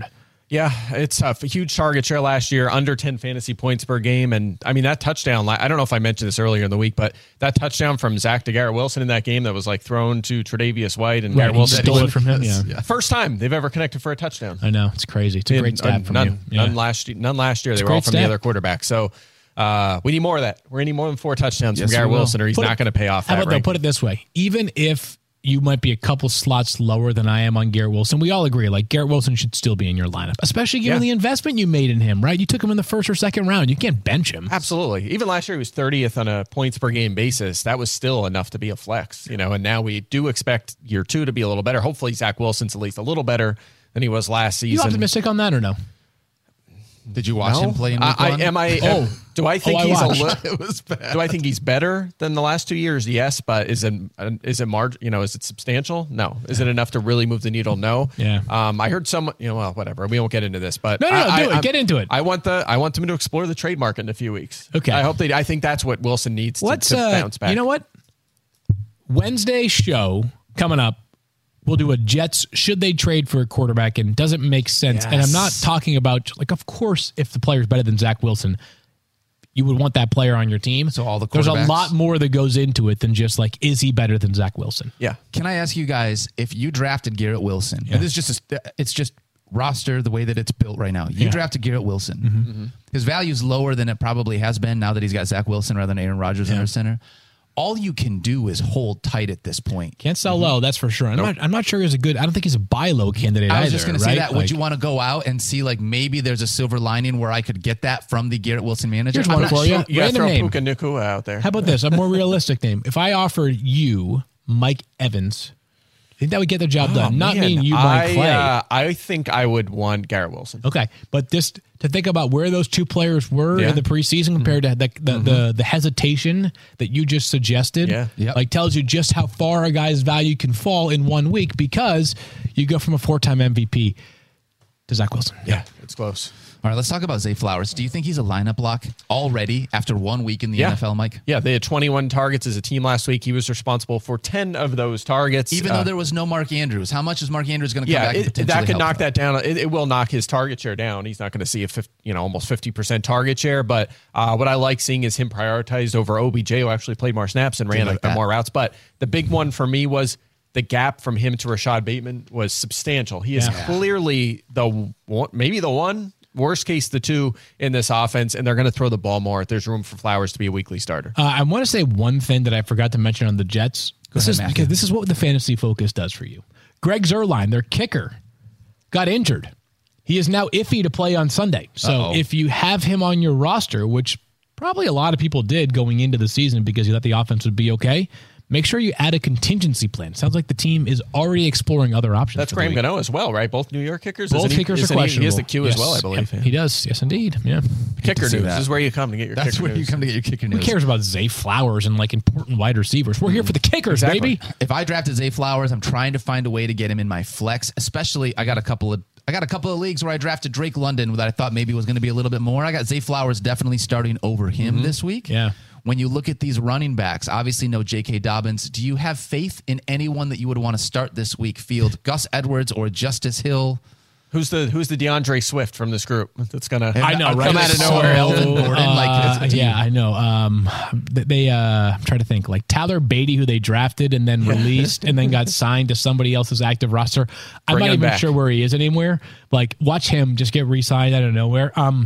[SPEAKER 5] Yeah, it's tough. A huge target share last year, under ten fantasy points per game. And I mean, that touchdown, I don't know if I mentioned this earlier in the week, but that touchdown from Zach to Garrett Wilson in that game that was like thrown to Tre'Davious White and
[SPEAKER 3] Right,
[SPEAKER 5] Garrett
[SPEAKER 3] he
[SPEAKER 5] Wilson
[SPEAKER 3] stole it from him. Yeah.
[SPEAKER 2] Yeah.
[SPEAKER 5] First time they've ever connected for a touchdown.
[SPEAKER 3] I know. It's crazy. It's a
[SPEAKER 5] In-
[SPEAKER 3] great stat
[SPEAKER 5] uh,
[SPEAKER 3] from
[SPEAKER 5] none,
[SPEAKER 3] you. Yeah.
[SPEAKER 5] None last year. None last year. They
[SPEAKER 3] a
[SPEAKER 5] were all
[SPEAKER 3] great
[SPEAKER 5] from
[SPEAKER 3] stat.
[SPEAKER 5] the other quarterback. So uh, we need more of that. We need more than four touchdowns
[SPEAKER 2] Yes,
[SPEAKER 5] from Garrett
[SPEAKER 2] we will.
[SPEAKER 5] Wilson, or he's
[SPEAKER 3] Put
[SPEAKER 5] not
[SPEAKER 3] it-
[SPEAKER 5] going to pay off
[SPEAKER 3] How
[SPEAKER 5] that
[SPEAKER 3] about though?
[SPEAKER 5] rank.
[SPEAKER 3] Put it this way: even if you might be a couple slots lower than I am on Garrett Wilson, we all agree like Garrett Wilson should still be in your lineup, especially given
[SPEAKER 5] Yeah.
[SPEAKER 3] the investment you made in him. Right? You took him in the first or second round. You can't bench him.
[SPEAKER 5] Absolutely. Even last year, he was thirtieth on a points per game basis. That was still enough to be a flex, you know. And now we do expect year two to be a little better. Hopefully, Zach Wilson's at least a little better than he was last
[SPEAKER 3] You
[SPEAKER 5] season.
[SPEAKER 3] optimistic on that or no?
[SPEAKER 2] Did you watch
[SPEAKER 5] No?
[SPEAKER 2] him play in week
[SPEAKER 5] I, I,
[SPEAKER 2] one?
[SPEAKER 5] am I?
[SPEAKER 3] Oh.
[SPEAKER 5] do I think
[SPEAKER 3] Oh, I
[SPEAKER 5] he's
[SPEAKER 3] watched.
[SPEAKER 5] a little?
[SPEAKER 2] It was bad.
[SPEAKER 5] Do I think he's better than the last two years? Yes, but is it is it marg? You know, is it substantial? No. Is it enough to really move the needle? No.
[SPEAKER 3] Yeah.
[SPEAKER 5] Um, I heard some. You know, well, whatever. We won't get into this, but
[SPEAKER 3] No, no, no,
[SPEAKER 5] I,
[SPEAKER 3] do
[SPEAKER 5] I,
[SPEAKER 3] it. Get into it.
[SPEAKER 5] I want the. I want them to explore the trade market in a few weeks.
[SPEAKER 3] Okay.
[SPEAKER 5] I hope they. I think that's what Wilson needs to,
[SPEAKER 3] Let's
[SPEAKER 5] to
[SPEAKER 3] uh,
[SPEAKER 5] bounce back.
[SPEAKER 3] You know what? Wednesday show coming up. We'll do a Jets should they trade for a quarterback, and does it make sense? And I'm not
[SPEAKER 5] Yes.
[SPEAKER 3] talking about like, of course, if the player's better than Zach Wilson, you would want that player on your team.
[SPEAKER 2] So all the
[SPEAKER 3] there's a
[SPEAKER 2] quarterbacks?
[SPEAKER 3] lot more that goes into it than just like, is he better than Zach Wilson?
[SPEAKER 5] Yeah.
[SPEAKER 2] Can I ask you guys, if you drafted Garrett Wilson, and this is just a, it's just roster the way that it's built right now. You
[SPEAKER 3] Yeah.
[SPEAKER 2] drafted Garrett Wilson. His value's lower than it probably has been now that he's got Zach Wilson rather than Aaron Rodgers in
[SPEAKER 3] Yeah.
[SPEAKER 2] our center. All you can do is hold tight at this point.
[SPEAKER 3] Can't sell low, that's for sure. I'm, not, I'm not sure he's a good. I don't think he's a buy low candidate.
[SPEAKER 2] I was
[SPEAKER 3] either,
[SPEAKER 2] just going to
[SPEAKER 3] right?
[SPEAKER 2] say that. Would
[SPEAKER 3] Like,
[SPEAKER 2] you want to go out and see like maybe there's a silver lining where I could get that from the Garrett Wilson manager?
[SPEAKER 3] Here's
[SPEAKER 2] I'm
[SPEAKER 3] one
[SPEAKER 2] not
[SPEAKER 3] for
[SPEAKER 2] sure.
[SPEAKER 3] you.
[SPEAKER 5] You got to
[SPEAKER 3] Random
[SPEAKER 5] throw
[SPEAKER 3] name.
[SPEAKER 5] Puka Nacua out there.
[SPEAKER 3] How about this? A more realistic name. If I offered you Mike Evans, I think that would get the job done. Not
[SPEAKER 5] Man,
[SPEAKER 3] mean you, Mike
[SPEAKER 5] I,
[SPEAKER 3] Clay.
[SPEAKER 5] uh, I think I would want Garrett Wilson.
[SPEAKER 3] Okay, but just to think about where those two players were
[SPEAKER 5] Yeah.
[SPEAKER 3] in the preseason compared to the the, the the hesitation that you just suggested,
[SPEAKER 5] Yeah.
[SPEAKER 2] Yep.
[SPEAKER 3] like tells you just how far a guy's value can fall in one week because you go from a four-time M V P to Zach Wilson.
[SPEAKER 5] Yeah, it's close.
[SPEAKER 2] All right, let's talk about Zay Flowers. Do you think he's a lineup lock already after one week in the
[SPEAKER 5] Yeah.
[SPEAKER 2] N F L, Mike?
[SPEAKER 5] Yeah, they had twenty-one targets as a team last week. He was responsible for ten of those targets.
[SPEAKER 2] Even
[SPEAKER 5] Uh,
[SPEAKER 2] though there was no Mark Andrews, how much is Mark Andrews going to come
[SPEAKER 5] yeah,
[SPEAKER 2] back and
[SPEAKER 5] it,
[SPEAKER 2] potentially
[SPEAKER 5] that could
[SPEAKER 2] help
[SPEAKER 5] knock
[SPEAKER 2] him?
[SPEAKER 5] that down. It, it will knock his target share down. He's not going to see a fifty, you know almost fifty percent target share. But uh, what I like seeing is him prioritized over O B J, who actually played more snaps and ran
[SPEAKER 2] like
[SPEAKER 5] a, a
[SPEAKER 2] that.
[SPEAKER 5] more routes. But the big one for me was the gap from him to Rashad Bateman was substantial. He is
[SPEAKER 3] Yeah.
[SPEAKER 5] clearly the one, maybe the one. Worst case, the two in this offense, and they're going to throw the ball more. There's room for Flowers to be a weekly starter.
[SPEAKER 3] Uh, I want to say one thing that I forgot to mention on the Jets. This
[SPEAKER 2] ahead,
[SPEAKER 3] is
[SPEAKER 2] Matthew.
[SPEAKER 3] because this is what the fantasy focus does for you. Greg Zuerlein, their kicker, got injured. He is now iffy to play on Sunday. So
[SPEAKER 2] Uh-oh.
[SPEAKER 3] if you have him on your roster, which probably a lot of people did going into the season because you thought the offense would be okay, make sure you add a contingency plan. Sounds like the team is already exploring other options.
[SPEAKER 5] That's
[SPEAKER 3] for the
[SPEAKER 5] Graham
[SPEAKER 3] week.
[SPEAKER 5] Gano as well, right? Both New York kickers.
[SPEAKER 3] Both
[SPEAKER 5] Isn't he-
[SPEAKER 3] kickers are
[SPEAKER 5] isn't he-
[SPEAKER 3] questionable.
[SPEAKER 5] He has the Q as
[SPEAKER 3] Yes.
[SPEAKER 5] well, I believe.
[SPEAKER 3] Yep, he does. Yes, indeed. Yeah.
[SPEAKER 5] Kicker
[SPEAKER 2] see
[SPEAKER 5] news.
[SPEAKER 2] that.
[SPEAKER 5] This is where you come to get your
[SPEAKER 2] That's
[SPEAKER 5] kicker
[SPEAKER 2] where you
[SPEAKER 5] news.
[SPEAKER 2] come to get your kicker
[SPEAKER 3] Who
[SPEAKER 2] news.
[SPEAKER 3] cares about Zay Flowers and like important wide receivers? We're here for the kickers,
[SPEAKER 5] Exactly.
[SPEAKER 3] baby.
[SPEAKER 2] If I drafted Zay Flowers, I'm trying to find a way to get him in my flex. Especially, I got a couple of I got a couple of leagues where I drafted Drake London that I thought maybe was going to be a little bit more. I got Zay Flowers definitely starting over him this week.
[SPEAKER 3] Yeah.
[SPEAKER 2] When you look at these running backs, obviously no J K. Dobbins. Do you have faith in anyone that you would want to start this week? Field Gus Edwards or Justice Hill?
[SPEAKER 5] Who's the Who's the DeAndre Swift from this group that's gonna
[SPEAKER 3] I know, right?
[SPEAKER 5] come out of
[SPEAKER 3] So,
[SPEAKER 5] nowhere?
[SPEAKER 2] Elvin Gordon, like,
[SPEAKER 3] uh,
[SPEAKER 2] it's-
[SPEAKER 3] yeah, I know. Um, they, they uh, I'm trying to think like Tyler Beatty, who they drafted and then released and then got signed to somebody else's active roster. I'm
[SPEAKER 5] Bring
[SPEAKER 3] not
[SPEAKER 5] him
[SPEAKER 3] even
[SPEAKER 5] back.
[SPEAKER 3] sure where he is anywhere. Like, watch him just get re-signed out of nowhere. Um,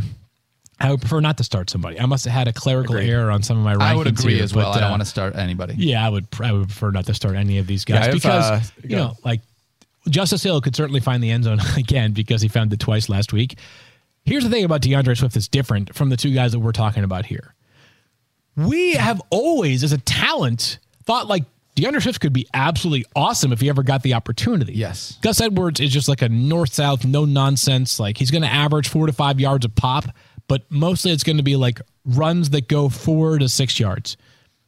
[SPEAKER 3] I would prefer not to start somebody. I must have had a clerical
[SPEAKER 5] Agreed.
[SPEAKER 3] error on some of my rankings.
[SPEAKER 2] I would agree
[SPEAKER 3] here,
[SPEAKER 2] as well.
[SPEAKER 3] but,
[SPEAKER 2] I don't
[SPEAKER 3] uh,
[SPEAKER 2] want to start anybody.
[SPEAKER 3] Yeah, I would. I would prefer not to start any of these guys
[SPEAKER 5] Yeah, if,
[SPEAKER 3] because
[SPEAKER 5] uh,
[SPEAKER 3] you
[SPEAKER 5] go.
[SPEAKER 3] know, like Justice Hill could certainly find the end zone again because he found it twice last week. Here's the thing about DeAndre Swift that's different from the two guys that we're talking about here. We have always, as a talent, thought like DeAndre Swift could be absolutely awesome if he ever got the opportunity.
[SPEAKER 2] Yes.
[SPEAKER 3] Gus Edwards is just like a north-south, no nonsense. Like he's going to average four to five yards a pop, but mostly it's going to be like runs that go four to six yards.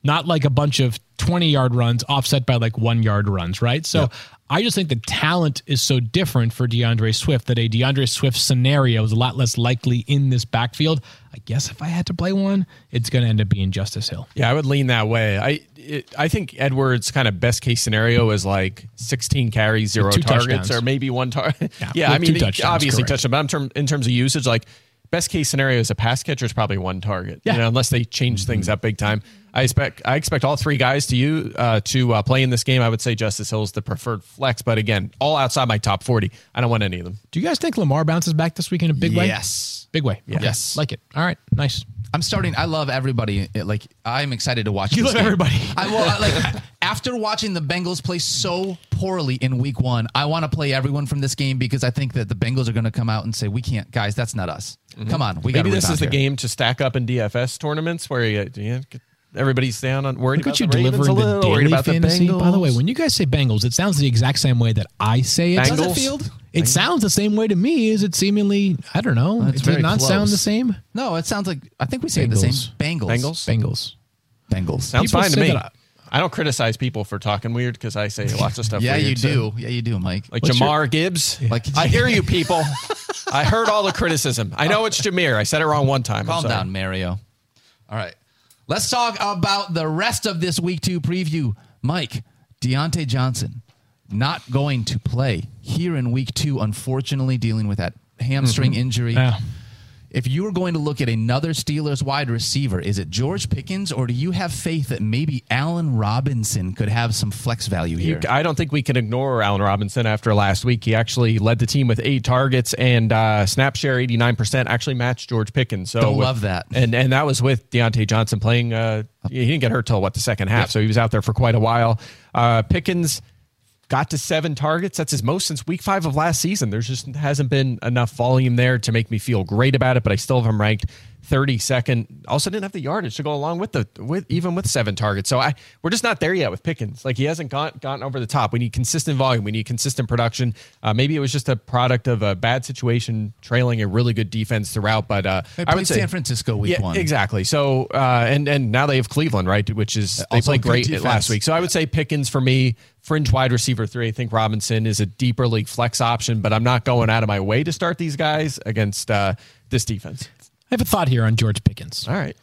[SPEAKER 3] not like a bunch of twenty-yard runs offset by like one-yard runs, right? So yep. I just think the talent is so different for DeAndre Swift that a DeAndre Swift scenario is a lot less likely in this backfield. I guess if I had to play one, it's going to end up being Justice Hill.
[SPEAKER 5] Yeah, I would lean that way. I it, I think Edwards' kind of best case scenario is like sixteen carries, zero targets, touchdowns. Or maybe one target. Yeah, yeah I mean, obviously touchdown, but in, term, in terms of usage, like best case scenario is a pass catcher is probably one target. Yeah. You know, unless they change mm-hmm. things up big time. I expect I expect all three guys to you uh, to uh, play in this game. I would say Justice Hill is the preferred flex, but again, all outside my top forty. I don't want any of them.
[SPEAKER 3] Do you guys think Lamar bounces back this week in a big
[SPEAKER 2] yes.
[SPEAKER 3] way?
[SPEAKER 2] Yes,
[SPEAKER 3] big way.
[SPEAKER 2] Yeah. Yes,
[SPEAKER 3] like it. All right, nice.
[SPEAKER 2] I'm starting. I love everybody. Like I'm excited to watch.
[SPEAKER 3] You
[SPEAKER 2] this
[SPEAKER 3] love
[SPEAKER 2] game.
[SPEAKER 3] everybody.
[SPEAKER 2] I will. Like after watching the Bengals play so poorly in Week One, I want to play everyone from this game because I think that the Bengals are going to come out and say, "We can't, guys. That's not us. Mm-hmm. Come on, we got."
[SPEAKER 5] Maybe this is the
[SPEAKER 2] here.
[SPEAKER 5] game to stack up in D F S tournaments where you. you Everybody's down on worried
[SPEAKER 3] Look
[SPEAKER 5] about
[SPEAKER 3] at you
[SPEAKER 5] the Ravens
[SPEAKER 3] delivering
[SPEAKER 5] a little,
[SPEAKER 3] the
[SPEAKER 5] worried
[SPEAKER 3] daily
[SPEAKER 5] about
[SPEAKER 3] fantasy.
[SPEAKER 5] the Bengals.
[SPEAKER 3] By the way, when you guys say Bengals, it sounds the exact same way that I say it.
[SPEAKER 5] Bengals?
[SPEAKER 2] Does it feel?
[SPEAKER 3] It Bengals? Sounds the same way to me. Is it seemingly? I don't know.
[SPEAKER 2] It's
[SPEAKER 3] it does not
[SPEAKER 2] close.
[SPEAKER 3] sound the same.
[SPEAKER 2] No, it sounds like I think we say
[SPEAKER 3] Bengals.
[SPEAKER 2] the same. Bengals.
[SPEAKER 5] Bengals.
[SPEAKER 3] Bengals.
[SPEAKER 2] Bengals.
[SPEAKER 5] Sounds
[SPEAKER 3] People
[SPEAKER 5] fine to
[SPEAKER 3] say
[SPEAKER 5] me.
[SPEAKER 3] that
[SPEAKER 5] I don't criticize people for talking weird because I say lots of stuff.
[SPEAKER 2] yeah,
[SPEAKER 5] weird,
[SPEAKER 2] you
[SPEAKER 5] so.
[SPEAKER 2] do. Yeah, you do, Mike.
[SPEAKER 5] Like
[SPEAKER 3] What's
[SPEAKER 5] Jamar
[SPEAKER 3] your-
[SPEAKER 5] Gibbs.
[SPEAKER 2] Yeah. Like
[SPEAKER 5] I hear you, people. I heard all the criticism. I know it's Jameer. I said it wrong one time.
[SPEAKER 2] Calm down, Mario. All right. Let's talk about the rest of this week two preview. Mike, Deontay Johnson not going to play here in week two, unfortunately, dealing with that hamstring mm-hmm. injury.
[SPEAKER 3] Yeah.
[SPEAKER 2] If you were going to look at another Steelers wide receiver, is it George Pickens, or do you have faith that maybe Allen Robinson could have some flex value here?
[SPEAKER 5] You, I don't think we can ignore Allen Robinson after last week. He actually led the team with eight targets and uh, snap share eighty-nine percent, actually matched George Pickens. So
[SPEAKER 2] Don't
[SPEAKER 5] with,
[SPEAKER 2] love that.
[SPEAKER 5] And and that was with Deontay Johnson playing. Uh, he didn't get hurt till, what, the second half, yep. so he was out there for quite a while. Uh, Pickens got to seven targets. That's his most since week five of last season. There's just hasn't been enough volume there to make me feel great about it, but I still have him ranked thirty-second. Also didn't have the yardage to go along with the with even with seven targets. So I we're just not there yet with Pickens. Like he hasn't got, gotten over the top. We need consistent volume. We need consistent production. Uh, maybe it was just a product of a bad situation trailing a really good defense throughout. But uh,
[SPEAKER 2] they
[SPEAKER 5] I
[SPEAKER 2] played
[SPEAKER 5] would say
[SPEAKER 2] San Francisco week
[SPEAKER 5] yeah,
[SPEAKER 2] one.
[SPEAKER 5] Exactly. So uh, and and now they have Cleveland, right? Which is they
[SPEAKER 2] also
[SPEAKER 5] played great
[SPEAKER 2] defense.
[SPEAKER 5] last week. So I would say Pickens for me. Fringe wide receiver three. I think Robinson is a deeper league flex option, but I'm not going out of my way to start these guys against uh, this defense.
[SPEAKER 3] I have a thought here on George Pickens.
[SPEAKER 5] All right.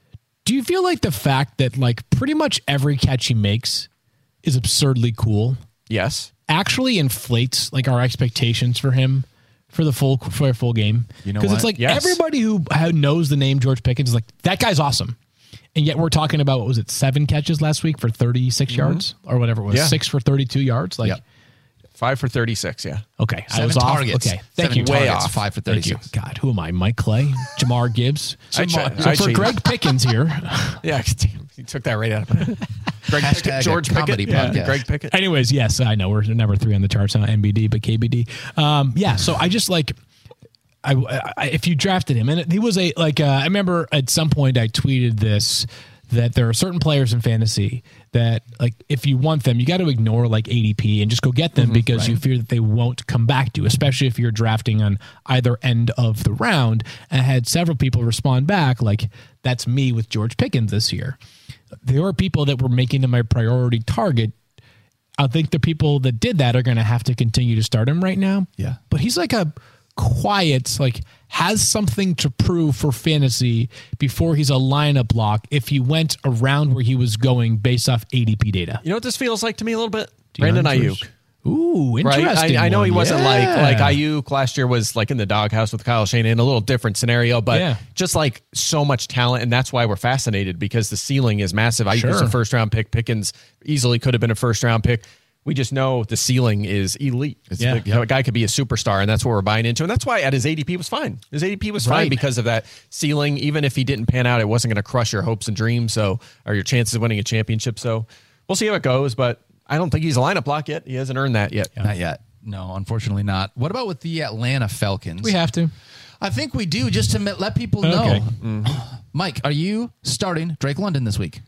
[SPEAKER 3] Do you feel like the fact that like pretty much every catch he makes is absurdly cool
[SPEAKER 5] Yes.
[SPEAKER 3] actually inflates like our expectations for him for the full for a full game?
[SPEAKER 2] You know
[SPEAKER 3] Because it's
[SPEAKER 2] what?
[SPEAKER 3] like
[SPEAKER 5] Yes.
[SPEAKER 3] everybody who knows the name George Pickens is like, that guy's awesome. And yet we're talking about, what was it, seven catches last week for thirty-six mm-hmm. yards or whatever it was,
[SPEAKER 5] Yeah.
[SPEAKER 3] six for thirty-two yards. Like,
[SPEAKER 2] Yep.
[SPEAKER 5] Five for thirty-six, yeah.
[SPEAKER 3] okay, I
[SPEAKER 2] Seven
[SPEAKER 3] was
[SPEAKER 2] targets.
[SPEAKER 3] off. Okay, thank
[SPEAKER 2] Seven
[SPEAKER 3] you.
[SPEAKER 5] Way
[SPEAKER 2] targets,
[SPEAKER 5] off.
[SPEAKER 2] Five for
[SPEAKER 3] Thank you.
[SPEAKER 2] thirty-six.
[SPEAKER 3] God, who am I? Mike Clay, Jamar Gibbs.
[SPEAKER 5] I
[SPEAKER 3] so
[SPEAKER 5] checked-
[SPEAKER 3] so
[SPEAKER 5] I
[SPEAKER 3] for
[SPEAKER 5] cheated.
[SPEAKER 3] Greg Pickens here.
[SPEAKER 5] Yeah, you took that right out of my head. Greg
[SPEAKER 2] Hashtag
[SPEAKER 5] Pickett, George
[SPEAKER 2] a comedy
[SPEAKER 5] Pickett.
[SPEAKER 2] podcast.
[SPEAKER 5] Greg Pickett.
[SPEAKER 3] Anyways, yes, I know we're number three on the charts, not N B D, but K B D. Um, yeah, so I just like, I, I if you drafted him, and he was a like, uh, I remember at some point I tweeted this, that there are certain players in fantasy that like if you want them, you got to ignore like A D P and just go get them mm-hmm, because right. you fear that they won't come back to you, especially if you're drafting on either end of the round. And I had several people respond back like, that's me with George Pickens this year. There are people that were making him my priority target. I think the people that did that are going to have to continue to start him right now.
[SPEAKER 2] Yeah.
[SPEAKER 3] But he's like a quiet, like has something to prove for fantasy before he's a lineup lock if he went around where he was going based off A D P data.
[SPEAKER 5] You know what this feels like to me a little bit?
[SPEAKER 3] DeAndre.
[SPEAKER 5] Brandon Ayuk.
[SPEAKER 3] Ooh,
[SPEAKER 5] Right?
[SPEAKER 3] interesting.
[SPEAKER 5] I, I know he
[SPEAKER 3] one.
[SPEAKER 5] wasn't
[SPEAKER 3] Yeah.
[SPEAKER 5] like like Ayuk last year was like in the doghouse with Kyle Shanahan, a little different scenario, but
[SPEAKER 3] Yeah.
[SPEAKER 5] just like so much talent, and that's why we're fascinated because the ceiling is massive. Ayuk was
[SPEAKER 3] Sure.
[SPEAKER 5] a first round pick. Pickens easily could have been a first round pick. We just know the ceiling is elite. It's
[SPEAKER 3] Yeah.
[SPEAKER 5] the, a guy could be a superstar, and that's what we're buying into. And that's why at his A D P was fine. His A D P was fine
[SPEAKER 3] Right.
[SPEAKER 5] because of that ceiling. Even if he didn't pan out, it wasn't going to crush your hopes and dreams, so or your chances of winning a championship. So we'll see how it goes, but I don't think he's a lineup lock yet. He hasn't earned that yet.
[SPEAKER 2] Not yet. No, unfortunately not. What about with the Atlanta Falcons?
[SPEAKER 3] We have to.
[SPEAKER 2] I think we do, just to let people know.
[SPEAKER 3] Okay.
[SPEAKER 2] Mm. Mike, are you starting Drake London this week?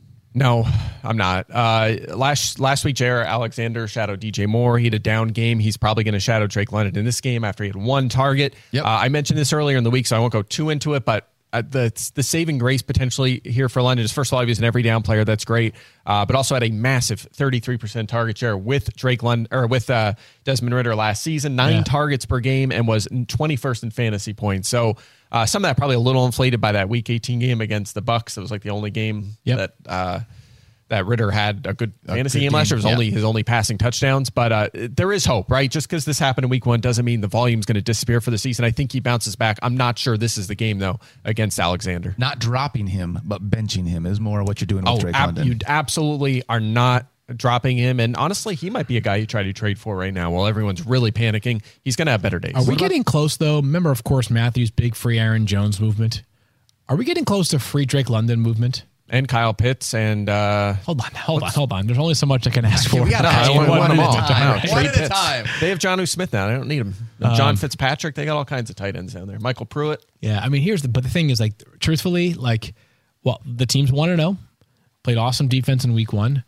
[SPEAKER 5] No, I'm not. Uh, last last week, Jair Alexander shadowed D J Moore. He had a down game. He's probably going to shadow Drake London in this game after he had one target.
[SPEAKER 2] Yep.
[SPEAKER 5] Uh, I mentioned this earlier in the week, so I won't go too into it, but uh, the the saving grace potentially here for London is, first of all, he was an every down player. That's great. Uh, but also had a massive thirty-three percent target share with Drake London or with uh, Desmond Ridder last season, nine
[SPEAKER 3] Yeah.
[SPEAKER 5] targets per game, and was twenty-first in fantasy points. So uh, some of that probably a little inflated by that Week eighteen game against the Bucks. It was like the only game
[SPEAKER 3] Yep.
[SPEAKER 5] that uh, that Ridder had a good
[SPEAKER 2] A
[SPEAKER 5] fantasy
[SPEAKER 2] good
[SPEAKER 5] game last year. It was
[SPEAKER 2] game, yeah.
[SPEAKER 5] only his only passing touchdowns, but uh, there is hope, right? Just because this happened in week one doesn't mean the volume's going to disappear for the season. I think he bounces back. I'm not sure this is the game, though, against Alexander.
[SPEAKER 2] Not dropping him, but benching him is more what you're doing with
[SPEAKER 5] Oh,
[SPEAKER 2] Drake
[SPEAKER 5] ab-
[SPEAKER 2] London.
[SPEAKER 5] you absolutely are not dropping him. And honestly, he might be a guy you try to trade for right now while everyone's really panicking. He's going to have better days.
[SPEAKER 3] Are we getting close, though? Remember, of course, Matthews' big free Aaron Jones movement. Are we getting close to free Drake London movement?
[SPEAKER 5] And Kyle Pitts and uh,
[SPEAKER 3] Hold on, hold on, hold on. There's only so much I can ask for.
[SPEAKER 2] we gotta
[SPEAKER 5] No,
[SPEAKER 2] ask
[SPEAKER 5] I
[SPEAKER 2] you
[SPEAKER 5] want-
[SPEAKER 2] one,
[SPEAKER 5] want
[SPEAKER 2] at
[SPEAKER 5] them
[SPEAKER 2] a
[SPEAKER 5] all.
[SPEAKER 2] time.
[SPEAKER 5] No,
[SPEAKER 2] One
[SPEAKER 5] trade
[SPEAKER 2] at a
[SPEAKER 5] Pitts.
[SPEAKER 2] time.
[SPEAKER 5] They have Jonnu Smith now. I don't need him. John Fitzpatrick. They got all kinds of tight ends down there. Michael Pruitt.
[SPEAKER 3] Yeah, I mean, here's the, but the thing is, like, truthfully, like, well, the teams want to know, played awesome defense in week one.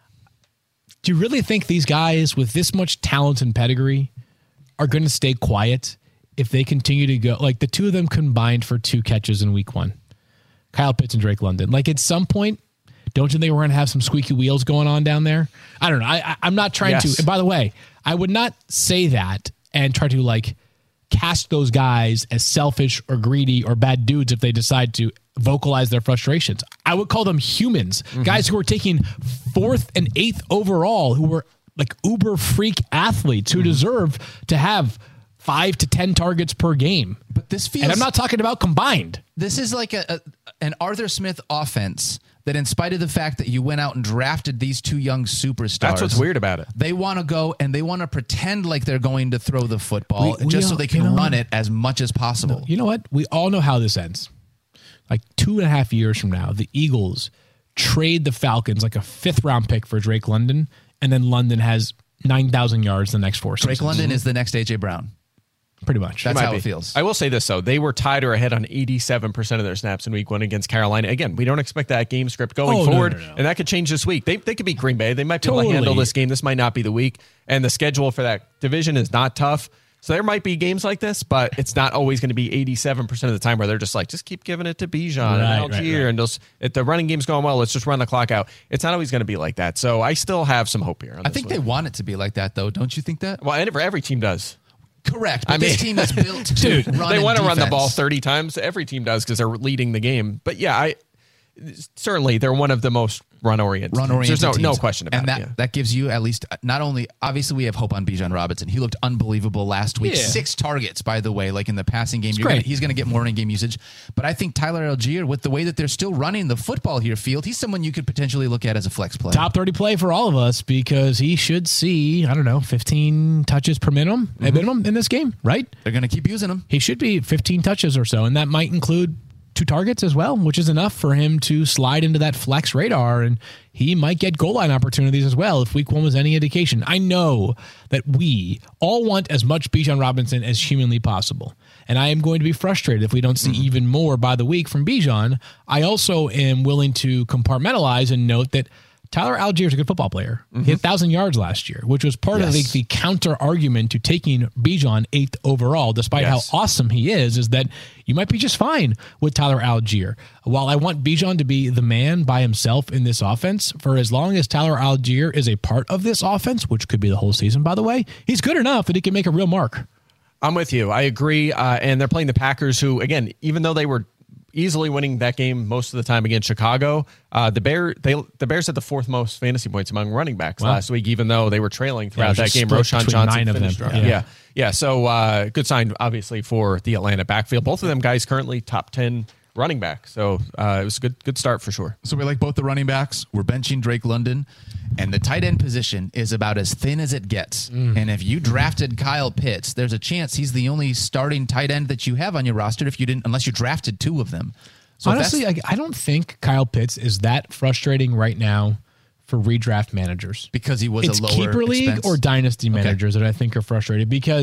[SPEAKER 3] Do you really think these guys with this much talent and pedigree are going to stay quiet if they continue to go? Like, the two of them combined for two catches in week one, Kyle Pitts and Drake London. Like, at some point, don't you think we're going to have some squeaky wheels going on down there? I don't know. I, I, I'm not trying
[SPEAKER 5] Yes.
[SPEAKER 3] to. And by the way, I would not say that and try to, like, cast those guys as selfish or greedy or bad dudes if they decide to vocalize their frustrations. I would call them humans,
[SPEAKER 5] Mm-hmm.
[SPEAKER 3] guys who are taking fourth and eighth overall, who were like uber freak athletes who
[SPEAKER 5] Mm-hmm.
[SPEAKER 3] deserve to have five to ten targets per game.
[SPEAKER 2] But this feels
[SPEAKER 3] And I'm not talking about combined.
[SPEAKER 2] this is like a, a an Arthur Smith offense that, in spite of the fact that you went out and drafted these two young superstars,
[SPEAKER 5] That's what's weird about it.
[SPEAKER 2] They want to go and they want to pretend like they're going to throw the football
[SPEAKER 3] We- we
[SPEAKER 2] just so
[SPEAKER 3] all-
[SPEAKER 2] they can
[SPEAKER 3] you know
[SPEAKER 2] run
[SPEAKER 3] what?
[SPEAKER 2] it as much as possible.
[SPEAKER 3] You know what? We all know how this ends. Like two and a half years from now, the Eagles trade the Falcons like a fifth round pick for Drake London, and then London has nine thousand yards the next four seasons.
[SPEAKER 2] Drake London is the next A J Brown.
[SPEAKER 3] Pretty much.
[SPEAKER 2] That's
[SPEAKER 5] Might
[SPEAKER 2] how
[SPEAKER 5] be.
[SPEAKER 2] it feels.
[SPEAKER 5] I will say this, though. They were tied or ahead on eighty-seven percent of their snaps in week one against Carolina. Again, we don't expect that game script going
[SPEAKER 3] Oh, no,
[SPEAKER 5] forward,
[SPEAKER 3] no, no.
[SPEAKER 5] and that could change this week. They, they could beat Green Bay. They might be able
[SPEAKER 3] Totally.
[SPEAKER 5] to handle this game. This might not be the week. And the schedule for that division is not tough. So there might be games like this, but it's not always going to be eighty-seven percent of the time where they're just like, just keep giving it to Bijan
[SPEAKER 3] Right,
[SPEAKER 5] and
[SPEAKER 3] right,
[SPEAKER 5] Algier.
[SPEAKER 3] right.
[SPEAKER 5] And those, if the running game's going well, let's just run the clock out. It's not always going to be like that. So I still have some hope here. On
[SPEAKER 2] I
[SPEAKER 5] this
[SPEAKER 2] think
[SPEAKER 5] one.
[SPEAKER 2] they want it to be like that, though. Don't you think that?
[SPEAKER 5] Well, and every, every team does.
[SPEAKER 2] Correct. But
[SPEAKER 5] I
[SPEAKER 2] this
[SPEAKER 5] mean-
[SPEAKER 2] team is built to
[SPEAKER 5] Dude,
[SPEAKER 2] run
[SPEAKER 5] they
[SPEAKER 2] in
[SPEAKER 5] want to run the
[SPEAKER 2] defense.
[SPEAKER 5] ball thirty times. Every team does because they're leading the game. But yeah, I certainly they're one of the most run oriented.
[SPEAKER 2] Run oriented.
[SPEAKER 5] There's no
[SPEAKER 2] teams.
[SPEAKER 5] no question about
[SPEAKER 2] and that,
[SPEAKER 5] it. Yeah.
[SPEAKER 2] that gives you at least not only obviously we have hope on Bijan Robinson. He looked unbelievable last week.
[SPEAKER 3] Yeah.
[SPEAKER 2] Six targets, by the way, like in the passing game. You're
[SPEAKER 3] great.
[SPEAKER 2] Gonna, he's going to get more in game usage. But I think Tyler Algier, with the way that they're still running the football here, field, he's someone you could potentially look at as a flex play.
[SPEAKER 3] Top thirty play for all of us because he should see, I don't know, fifteen touches per minimum,
[SPEAKER 2] Mm-hmm.
[SPEAKER 3] at minimum in this game, right?
[SPEAKER 2] They're going to keep using him.
[SPEAKER 3] He should be fifteen touches or so, and that might include two targets as well, which is enough for him to slide into that flex radar, and he might get goal line opportunities as well if week one was any indication. I know that we all want as much Bijan Robinson as humanly possible, and I am going to be frustrated if we don't see even more by the week from Bijan. I also am willing to compartmentalize and note that Tyler Algier is a good football player. He had one thousand yards last year, which was part of the,
[SPEAKER 2] Yes.
[SPEAKER 3] the counter argument to taking Bijan eighth overall, despite
[SPEAKER 5] Yes.
[SPEAKER 3] how awesome he is, is that you might be just fine with Tyler Algier. While I want Bijan to be the man by himself in this offense, for as long as Tyler Algier is a part of this offense, which could be the whole season, by the way, he's good enough that he can make a real mark.
[SPEAKER 5] I'm with you. I agree. Uh, and they're playing the Packers, who again, even though they were easily winning that game most of the time against Chicago, uh, the Bear they the Bears had the fourth most fantasy points among running backs
[SPEAKER 3] Wow.
[SPEAKER 5] last week, even though they were trailing
[SPEAKER 3] Yeah, it
[SPEAKER 5] throughout
[SPEAKER 3] was
[SPEAKER 5] that
[SPEAKER 3] just
[SPEAKER 5] game.
[SPEAKER 3] split
[SPEAKER 5] Roshan
[SPEAKER 3] between
[SPEAKER 5] Johnson
[SPEAKER 3] nine of them.
[SPEAKER 5] finished strong.
[SPEAKER 3] Yeah.
[SPEAKER 5] Yeah. yeah, So uh, good sign, obviously, for the Atlanta backfield. Both of them guys currently top ten running back. So uh, it was a good good start for sure.
[SPEAKER 2] So we like both the running backs. We're benching Drake London. And the tight end position is about as thin as it gets.
[SPEAKER 3] Mm.
[SPEAKER 2] And if you drafted Kyle Pitts, there's a chance he's the only starting tight end that you have on your roster if you didn't, unless you drafted two of them. So if
[SPEAKER 3] Honestly,
[SPEAKER 2] that's
[SPEAKER 3] I, I don't think Kyle Pitts is that frustrating right now for redraft managers.
[SPEAKER 2] because he was
[SPEAKER 3] It's
[SPEAKER 2] a lower
[SPEAKER 3] keeper league
[SPEAKER 2] expense.
[SPEAKER 3] or dynasty managers that I think are frustrated because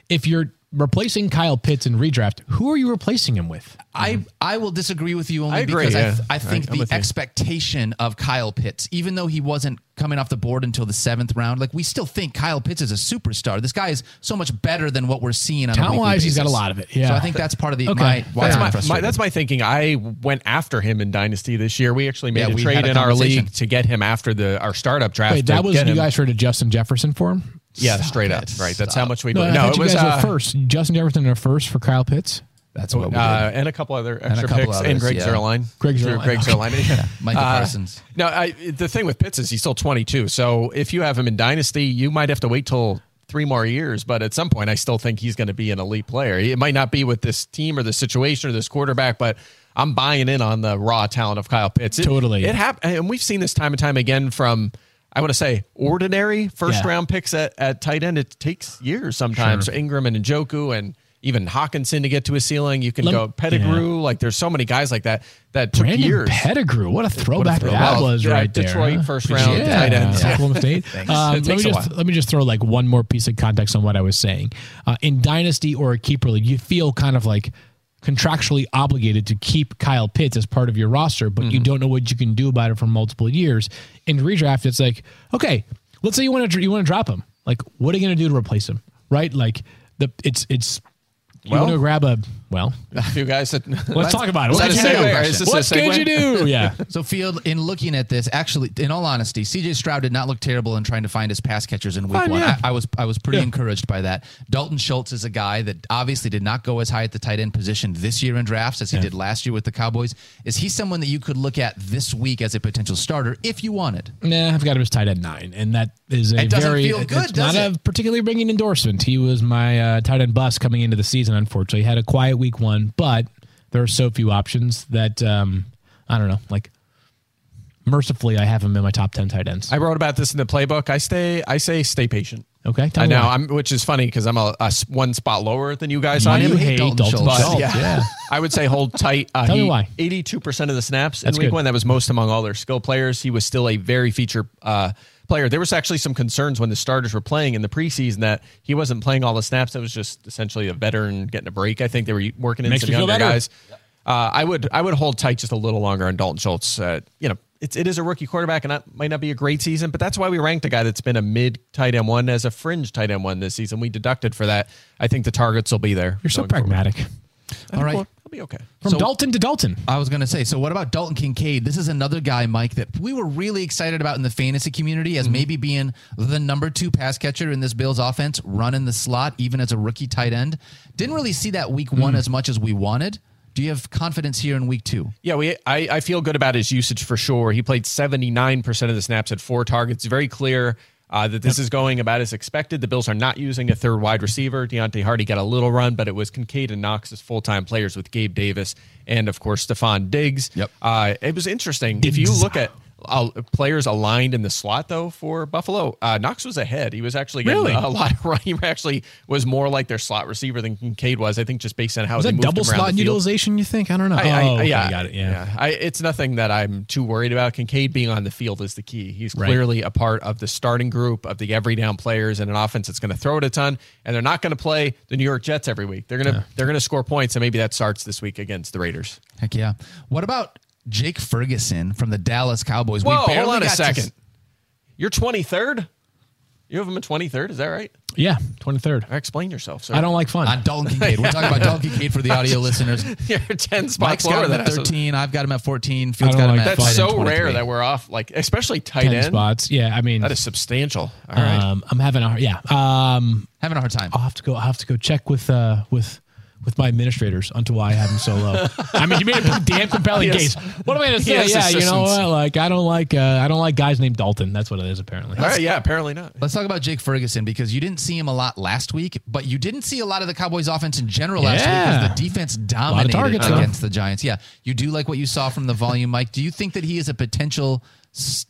[SPEAKER 3] if you're replacing Kyle Pitts in redraft, who are you replacing him with?
[SPEAKER 2] I, I will disagree with you only
[SPEAKER 5] I agree,
[SPEAKER 2] because I,
[SPEAKER 5] yeah.
[SPEAKER 2] th- I think
[SPEAKER 5] I- I'm
[SPEAKER 2] the
[SPEAKER 5] with you.
[SPEAKER 2] expectation of Kyle Pitts, even though he wasn't coming off the board until the seventh round, like we still think Kyle Pitts is a superstar. This guy is so much better than what we're seeing on a weekly
[SPEAKER 3] Talent-wise,
[SPEAKER 2] basis.
[SPEAKER 3] he's got a lot of it, yeah.
[SPEAKER 2] So I think that's part of the
[SPEAKER 3] Okay.
[SPEAKER 2] my, why
[SPEAKER 5] That's
[SPEAKER 2] I'm
[SPEAKER 5] my, my
[SPEAKER 2] frustrated.
[SPEAKER 5] that's my thinking. I went after him in Dynasty this year. We actually made
[SPEAKER 2] Yeah,
[SPEAKER 5] a
[SPEAKER 2] we
[SPEAKER 5] trade
[SPEAKER 2] had a
[SPEAKER 5] in our
[SPEAKER 2] conversation.
[SPEAKER 5] league to get him after the our startup draft.
[SPEAKER 3] Wait,
[SPEAKER 5] to
[SPEAKER 3] that was
[SPEAKER 5] get
[SPEAKER 3] you
[SPEAKER 5] him.
[SPEAKER 3] guys traded Justin Jefferson for him?
[SPEAKER 5] Yeah,
[SPEAKER 2] Stop
[SPEAKER 5] straight
[SPEAKER 2] it.
[SPEAKER 5] up. Right. That's
[SPEAKER 2] Stop.
[SPEAKER 5] how much we
[SPEAKER 3] No,
[SPEAKER 5] do.
[SPEAKER 3] I
[SPEAKER 5] No,
[SPEAKER 3] thought
[SPEAKER 5] it
[SPEAKER 3] you
[SPEAKER 5] was
[SPEAKER 3] guys
[SPEAKER 5] uh,
[SPEAKER 3] were first. Justin Jefferson in a first for Kyle Pitts.
[SPEAKER 2] That's what we did.
[SPEAKER 5] Uh, and a couple other extra
[SPEAKER 2] couple
[SPEAKER 5] picks,
[SPEAKER 2] others,
[SPEAKER 5] and Greg
[SPEAKER 2] yeah.
[SPEAKER 5] Zerline.
[SPEAKER 3] Greg
[SPEAKER 5] Through
[SPEAKER 3] Zuerlein,
[SPEAKER 5] Greg
[SPEAKER 3] okay.
[SPEAKER 5] Zerline.
[SPEAKER 2] Yeah, Micah
[SPEAKER 5] Uh,
[SPEAKER 2] Parsons.
[SPEAKER 5] No, I, the thing with Pitts is he's still twenty-two. So if you have him in Dynasty, you might have to wait till three more years. But at some point, I still think he's going to be an elite player. It might not be with this team or the situation or this quarterback, but I'm buying in on the raw talent of Kyle Pitts. It,
[SPEAKER 3] Totally.
[SPEAKER 5] It happened, and we've seen this time and time again from, I want to say, ordinary first
[SPEAKER 3] Yeah.
[SPEAKER 5] round picks at, at tight end. It takes years sometimes.
[SPEAKER 3] Sure.
[SPEAKER 5] Ingram and Njoku and even Hawkinson to get to a ceiling. You can
[SPEAKER 3] Lem-
[SPEAKER 5] go Pettigrew. Like there's so many guys like that that took
[SPEAKER 3] Brandon
[SPEAKER 5] years.
[SPEAKER 3] Pettigrew. What a throwback
[SPEAKER 5] throwback.
[SPEAKER 3] that
[SPEAKER 5] Well,
[SPEAKER 3] was
[SPEAKER 5] yeah,
[SPEAKER 3] right there.
[SPEAKER 5] Detroit
[SPEAKER 3] huh?
[SPEAKER 5] first round
[SPEAKER 3] Yeah.
[SPEAKER 5] tight ends. Yeah.
[SPEAKER 3] Oklahoma State.
[SPEAKER 5] Thanks.
[SPEAKER 3] Um,
[SPEAKER 5] It
[SPEAKER 3] let, me
[SPEAKER 5] takes a
[SPEAKER 3] just,
[SPEAKER 5] while.
[SPEAKER 3] let me just throw like one more piece of context on what I was saying. Uh, in Dynasty or a keeper league, you feel kind of like contractually obligated to keep Kyle Pitts as part of your roster, but
[SPEAKER 5] Mm-hmm.
[SPEAKER 3] you don't know what you can do about it for multiple years. In redraft, it's like, okay, let's say you want to you want to drop him. Like, what are you going to do to replace him? Right? Like the it's it's you
[SPEAKER 5] Well-
[SPEAKER 3] want to grab a well.
[SPEAKER 5] A few guys that
[SPEAKER 3] Let's talk about it.
[SPEAKER 5] Is
[SPEAKER 3] What
[SPEAKER 5] that
[SPEAKER 3] could
[SPEAKER 5] a
[SPEAKER 3] you do?
[SPEAKER 5] segue? Is this a
[SPEAKER 3] What could
[SPEAKER 5] segue?
[SPEAKER 3] you do? Yeah.
[SPEAKER 2] So, Field, in looking at this, actually, in all honesty, C J Stroud did not look terrible in trying to find his pass catchers in week
[SPEAKER 3] Fine,
[SPEAKER 2] one.
[SPEAKER 3] yeah.
[SPEAKER 2] I, I was I was pretty encouraged by that. Dalton Schultz is a guy that obviously did not go as high at the tight end position this year in drafts as he
[SPEAKER 3] Yeah.
[SPEAKER 2] did last year with the Cowboys. Is he someone that you could look at this week as a potential starter if you wanted?
[SPEAKER 3] Nah, I've got him as tight end nine, and that is a
[SPEAKER 2] It doesn't
[SPEAKER 3] very
[SPEAKER 2] feel good,
[SPEAKER 3] it's
[SPEAKER 2] does
[SPEAKER 3] not
[SPEAKER 2] it?
[SPEAKER 3] a particularly ringing endorsement. He was my uh, tight end bust coming into the season. Unfortunately, he had a quiet week one, but there are so few options that um, I don't know. Like, mercifully, I have him in my top ten tight ends.
[SPEAKER 5] I wrote about this in the playbook. I stay. I say stay patient.
[SPEAKER 3] Okay, tell
[SPEAKER 5] I
[SPEAKER 3] me
[SPEAKER 5] know,
[SPEAKER 3] why.
[SPEAKER 5] I'm, which is funny because I'm a, a s- one spot lower than you guys
[SPEAKER 3] You
[SPEAKER 5] on.
[SPEAKER 2] never
[SPEAKER 3] hate
[SPEAKER 2] hate Dalton
[SPEAKER 3] Dalton
[SPEAKER 2] Schultz.
[SPEAKER 3] Schultz.
[SPEAKER 5] But, yeah.
[SPEAKER 3] yeah.
[SPEAKER 5] I would say hold tight. Uh,
[SPEAKER 3] Tell me
[SPEAKER 5] he-
[SPEAKER 3] why.
[SPEAKER 5] eighty-two percent of the snaps
[SPEAKER 3] That's
[SPEAKER 5] in week
[SPEAKER 3] good.
[SPEAKER 5] one. That was most among all their skill players. He was still a very feature uh, player. There was actually some concerns when the starters were playing in the preseason that he wasn't playing all the snaps. That was just essentially a veteran getting a break. I think they were working in
[SPEAKER 3] Makes
[SPEAKER 5] some
[SPEAKER 3] me feel
[SPEAKER 5] younger
[SPEAKER 3] better.
[SPEAKER 5] guys. Uh, I would I would hold tight just a little longer on Dalton Schultz. Uh, you know, it's it is a rookie quarterback, and that might not be a great season, but that's why we ranked a guy that's been a mid tight end one as a fringe tight end one this season. We deducted for that. I think the targets will be there.
[SPEAKER 3] You're so
[SPEAKER 5] going forward.
[SPEAKER 3] pragmatic.
[SPEAKER 2] All right.
[SPEAKER 5] Well, he'll be okay.
[SPEAKER 3] From
[SPEAKER 2] So-
[SPEAKER 3] Dalton to Dalton.
[SPEAKER 2] I was going to say, so what about Dalton Kincaid? This is another guy, Mike, that we were really excited about in the fantasy community as maybe being the number two pass catcher in this Bills offense, running the slot, even as a rookie tight end. Didn't really see that week one as much as we wanted. Do you have confidence here in week two?
[SPEAKER 5] Yeah, we. I, I feel good about his usage for sure. He played seventy-nine percent of the snaps at four targets. Very clear uh, that this is going about as expected. The Bills are not using a third wide receiver. Deontay Hardy got a little run, but it was Kincaid and Knox as full-time players with Gabe Davis and, of course, Stephon Diggs.
[SPEAKER 2] Yep.
[SPEAKER 5] Uh, it was interesting. If you look at uh, players aligned in the slot, though, for Buffalo, uh, Knox was ahead. He was actually getting
[SPEAKER 3] Really?
[SPEAKER 5] a lot of run. He actually was more like their slot receiver than Kincaid was, I think, just based on how
[SPEAKER 3] Is
[SPEAKER 5] they
[SPEAKER 3] that
[SPEAKER 5] moved
[SPEAKER 3] double
[SPEAKER 5] him around
[SPEAKER 3] slot
[SPEAKER 5] the field.
[SPEAKER 3] utilization, you think? I don't know.
[SPEAKER 5] I, I,
[SPEAKER 3] oh, okay,
[SPEAKER 5] yeah,
[SPEAKER 3] got it. Yeah.
[SPEAKER 5] I, it's nothing that I'm too worried about. Kincaid being on the field is the key. He's
[SPEAKER 3] Right.
[SPEAKER 5] clearly a part of the starting group of the every down players in an offense that's going to throw it a ton, and they're not going to play the New York Jets every week. They're gonna they're gonna score points, and maybe that starts this week against the Raiders.
[SPEAKER 2] Heck yeah. What about Jake Ferguson from the Dallas Cowboys?
[SPEAKER 5] Whoa,
[SPEAKER 2] barely
[SPEAKER 5] hold on a
[SPEAKER 2] got to
[SPEAKER 5] second.
[SPEAKER 2] s-
[SPEAKER 5] You're twenty-third. You have him at twenty-third. Is that right?
[SPEAKER 3] Yeah, twenty-third.
[SPEAKER 5] Explain yourself, sir.
[SPEAKER 3] I don't like fun.
[SPEAKER 2] On Dalton Kincaid. We're talking about Dalton Kincaid for the audio listeners.
[SPEAKER 5] You're ten
[SPEAKER 2] Mike's
[SPEAKER 5] spots
[SPEAKER 2] got
[SPEAKER 5] lower
[SPEAKER 2] him
[SPEAKER 5] than
[SPEAKER 2] at
[SPEAKER 5] us.
[SPEAKER 2] thirteen. I've got him at fourteen. Fields
[SPEAKER 3] I don't
[SPEAKER 2] got him
[SPEAKER 3] like
[SPEAKER 2] at
[SPEAKER 5] That's
[SPEAKER 2] tight end
[SPEAKER 5] so
[SPEAKER 2] twenty-three.
[SPEAKER 5] rare that we're off, like especially tight
[SPEAKER 3] ten
[SPEAKER 5] end.
[SPEAKER 3] spots. Yeah, I mean,
[SPEAKER 5] That is substantial. All right.
[SPEAKER 3] um, I'm having a yeah. Um,
[SPEAKER 2] Having a hard time.
[SPEAKER 3] I'll have to go. I'll have to go check with uh with with my administrators onto why I have him so low. I mean, you made a pretty damn compelling
[SPEAKER 5] Yes.
[SPEAKER 3] case. What am I going to
[SPEAKER 5] He
[SPEAKER 3] say?
[SPEAKER 5] has
[SPEAKER 3] Yeah, you know
[SPEAKER 5] assistants.
[SPEAKER 3] what? Like, I don't like uh, I don't like guys named Dalton. That's what it is apparently.
[SPEAKER 5] All right. Yeah. Apparently not.
[SPEAKER 2] Let's talk about Jake Ferguson because you didn't see him a lot last week, but you didn't see a lot of the Cowboys offense in general last week
[SPEAKER 3] Yeah.
[SPEAKER 2] because the defense dominated
[SPEAKER 3] targets, huh?
[SPEAKER 2] against the Giants. Yeah. You do like what you saw from the volume, Mike. Do you think that he is a potential, sle-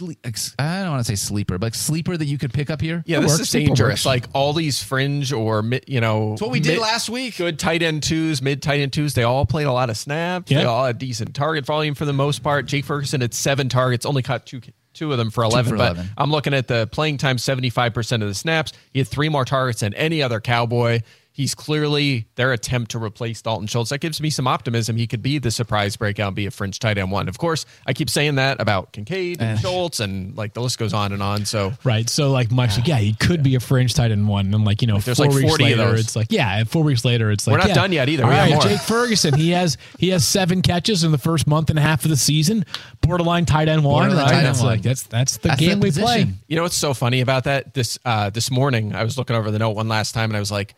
[SPEAKER 2] I don't want to say sleeper, but sleeper that you could pick up here?
[SPEAKER 5] Yeah,
[SPEAKER 3] It
[SPEAKER 5] this
[SPEAKER 3] works.
[SPEAKER 5] is
[SPEAKER 3] People
[SPEAKER 5] dangerous.
[SPEAKER 3] works.
[SPEAKER 5] Like all these fringe or mi- you know,
[SPEAKER 2] That's what we did
[SPEAKER 5] mid-
[SPEAKER 2] last week.
[SPEAKER 5] Good tight end twos, mid tight end twos. They all played a lot of snaps.
[SPEAKER 3] Yeah.
[SPEAKER 5] They all had decent target volume for the most part. Jake Ferguson had seven targets, only caught two Two of them for eleven,
[SPEAKER 2] for
[SPEAKER 5] but
[SPEAKER 2] eleven.
[SPEAKER 5] I'm looking at the playing time, seventy-five percent of the snaps. He had three more targets than any other Cowboy. He's clearly their attempt to replace Dalton Schultz. That gives me some optimism. He could be the surprise breakout and be a fringe tight end one. Of course, I keep saying that about Kincaid and Schultz, and like the list goes on and on. So
[SPEAKER 3] right, so like Mike's like, yeah, he could be a fringe tight end one, and like you know,
[SPEAKER 5] There's
[SPEAKER 3] four
[SPEAKER 5] like
[SPEAKER 3] weeks
[SPEAKER 5] forty of
[SPEAKER 3] later,
[SPEAKER 5] those.
[SPEAKER 3] it's like yeah, and four weeks later, it's like
[SPEAKER 5] We're not
[SPEAKER 3] yeah.
[SPEAKER 5] done yet either.
[SPEAKER 3] All
[SPEAKER 5] We have
[SPEAKER 3] right,
[SPEAKER 5] more.
[SPEAKER 3] Jake Ferguson, he has he has seven catches in the first month and a half of the season, borderline tight end one.
[SPEAKER 2] Borderline
[SPEAKER 3] Right?
[SPEAKER 2] tight end
[SPEAKER 3] That's
[SPEAKER 2] one.
[SPEAKER 3] like that's that's the
[SPEAKER 2] That's
[SPEAKER 3] game
[SPEAKER 2] the
[SPEAKER 3] we play.
[SPEAKER 2] position.
[SPEAKER 5] You know what's so funny about that? This uh, this morning, I was looking over the note one last time, and I was like,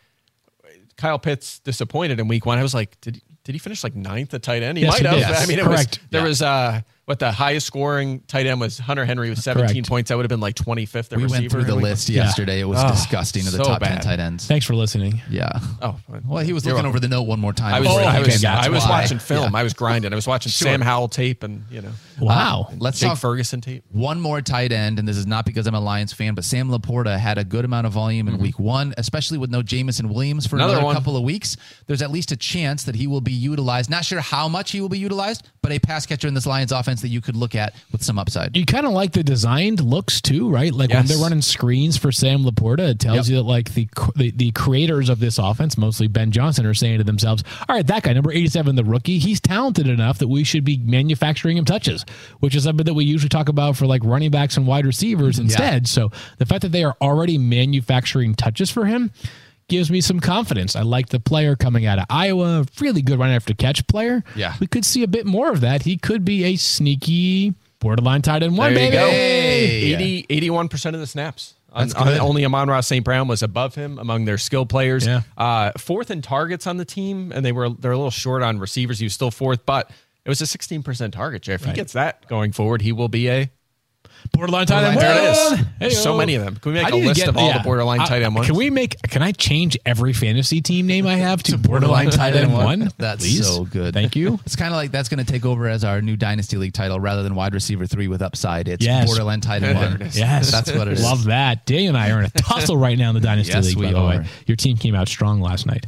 [SPEAKER 5] Kyle Pitts disappointed in week one. I was like, did he, did he finish like ninth at tight end? He
[SPEAKER 3] Yes,
[SPEAKER 5] might
[SPEAKER 3] he
[SPEAKER 5] have.
[SPEAKER 3] did.
[SPEAKER 5] I mean, it
[SPEAKER 3] Correct.
[SPEAKER 5] was there
[SPEAKER 2] Yeah.
[SPEAKER 5] was uh, what the highest scoring tight end was Hunter Henry with seventeen
[SPEAKER 3] Correct.
[SPEAKER 5] points. That would have been like twenty-fifth.
[SPEAKER 2] We
[SPEAKER 5] receiver
[SPEAKER 2] went through the
[SPEAKER 5] in week
[SPEAKER 2] list
[SPEAKER 5] one.
[SPEAKER 2] yesterday. It was
[SPEAKER 5] Oh,
[SPEAKER 2] disgusting of the
[SPEAKER 5] so
[SPEAKER 2] top
[SPEAKER 5] bad.
[SPEAKER 2] ten tight ends.
[SPEAKER 3] Thanks for listening.
[SPEAKER 2] Yeah.
[SPEAKER 5] Oh,
[SPEAKER 2] Well, he was
[SPEAKER 5] You're
[SPEAKER 2] looking
[SPEAKER 5] welcome.
[SPEAKER 2] over the note one more time.
[SPEAKER 5] I was,
[SPEAKER 3] Oh,
[SPEAKER 5] I was,
[SPEAKER 3] okay, that's
[SPEAKER 5] I was
[SPEAKER 2] why.
[SPEAKER 5] watching film.
[SPEAKER 2] Yeah.
[SPEAKER 5] I was grinding. I was watching
[SPEAKER 2] Sure.
[SPEAKER 5] Sam Howell tape and, you know,
[SPEAKER 3] Wow.
[SPEAKER 2] Let's
[SPEAKER 5] Jake
[SPEAKER 2] talk
[SPEAKER 5] Ferguson tape.
[SPEAKER 2] one more tight end, and this is not because I'm a Lions fan, but Sam Laporta had a good amount of volume in week one, especially with no Jamison Williams for
[SPEAKER 5] Another
[SPEAKER 2] another,
[SPEAKER 5] one.
[SPEAKER 2] couple of weeks. There's at least a chance that he will be utilized. Not sure how much he will be utilized, but a pass catcher in this Lions offense that you could look at with some upside.
[SPEAKER 3] You kind of like the designed looks too, right? Like when
[SPEAKER 5] Yes.
[SPEAKER 3] they're running screens for Sam Laporta, it tells
[SPEAKER 2] Yep.
[SPEAKER 3] you that like the, the the creators of this offense, mostly Ben Johnson, are saying to themselves, "All right, that guy, number eighty-seven, the rookie, he's talented enough that we should be manufacturing him touches," which is something that we usually talk about for like running backs and wide receivers instead. So the fact that they are already manufacturing touches for him gives me some confidence. I like the player coming out of Iowa, really good run after catch player.
[SPEAKER 2] Yeah.
[SPEAKER 3] We could see a bit more of that. He could be a sneaky borderline tight end one,
[SPEAKER 5] There you
[SPEAKER 3] baby.
[SPEAKER 5] go.
[SPEAKER 2] Hey.
[SPEAKER 5] eighty, eighty-one percent of the snaps. On,
[SPEAKER 2] That's
[SPEAKER 5] on-
[SPEAKER 2] good.
[SPEAKER 5] only Amon-Ra Saint Brown was above him among their skill players.
[SPEAKER 3] Yeah.
[SPEAKER 5] Uh, fourth in targets on the team, and they were they're a little short on receivers. He was still fourth, but it was a sixteen percent target share. If he
[SPEAKER 3] Right.
[SPEAKER 5] gets that going forward, he will be a
[SPEAKER 3] Borderline tight end.
[SPEAKER 2] Borderline
[SPEAKER 5] there it
[SPEAKER 3] one.
[SPEAKER 5] is.
[SPEAKER 3] Hey-o.
[SPEAKER 5] There's so many of them. Can we make
[SPEAKER 3] I
[SPEAKER 5] a
[SPEAKER 3] need to
[SPEAKER 5] list
[SPEAKER 3] get-
[SPEAKER 5] of all
[SPEAKER 3] yeah.
[SPEAKER 5] the borderline
[SPEAKER 3] I-
[SPEAKER 5] tight end ones?
[SPEAKER 3] Can we make? Can I change every fantasy team name I have to borderline tight end one?
[SPEAKER 2] That's
[SPEAKER 3] please?
[SPEAKER 2] so good.
[SPEAKER 3] Thank you.
[SPEAKER 2] It's kind of like that's going to take over as our new Dynasty League title rather than wide receiver three with upside. It's
[SPEAKER 3] Yes.
[SPEAKER 2] borderline tight end
[SPEAKER 5] There
[SPEAKER 2] one.
[SPEAKER 5] it is.
[SPEAKER 3] Yes,
[SPEAKER 2] That's what it is.
[SPEAKER 3] Love that. Daniel and I are in a tussle right now in the Dynasty
[SPEAKER 2] Yes,
[SPEAKER 3] League.
[SPEAKER 2] we
[SPEAKER 3] By the
[SPEAKER 2] are.
[SPEAKER 3] way, your team came out strong last night.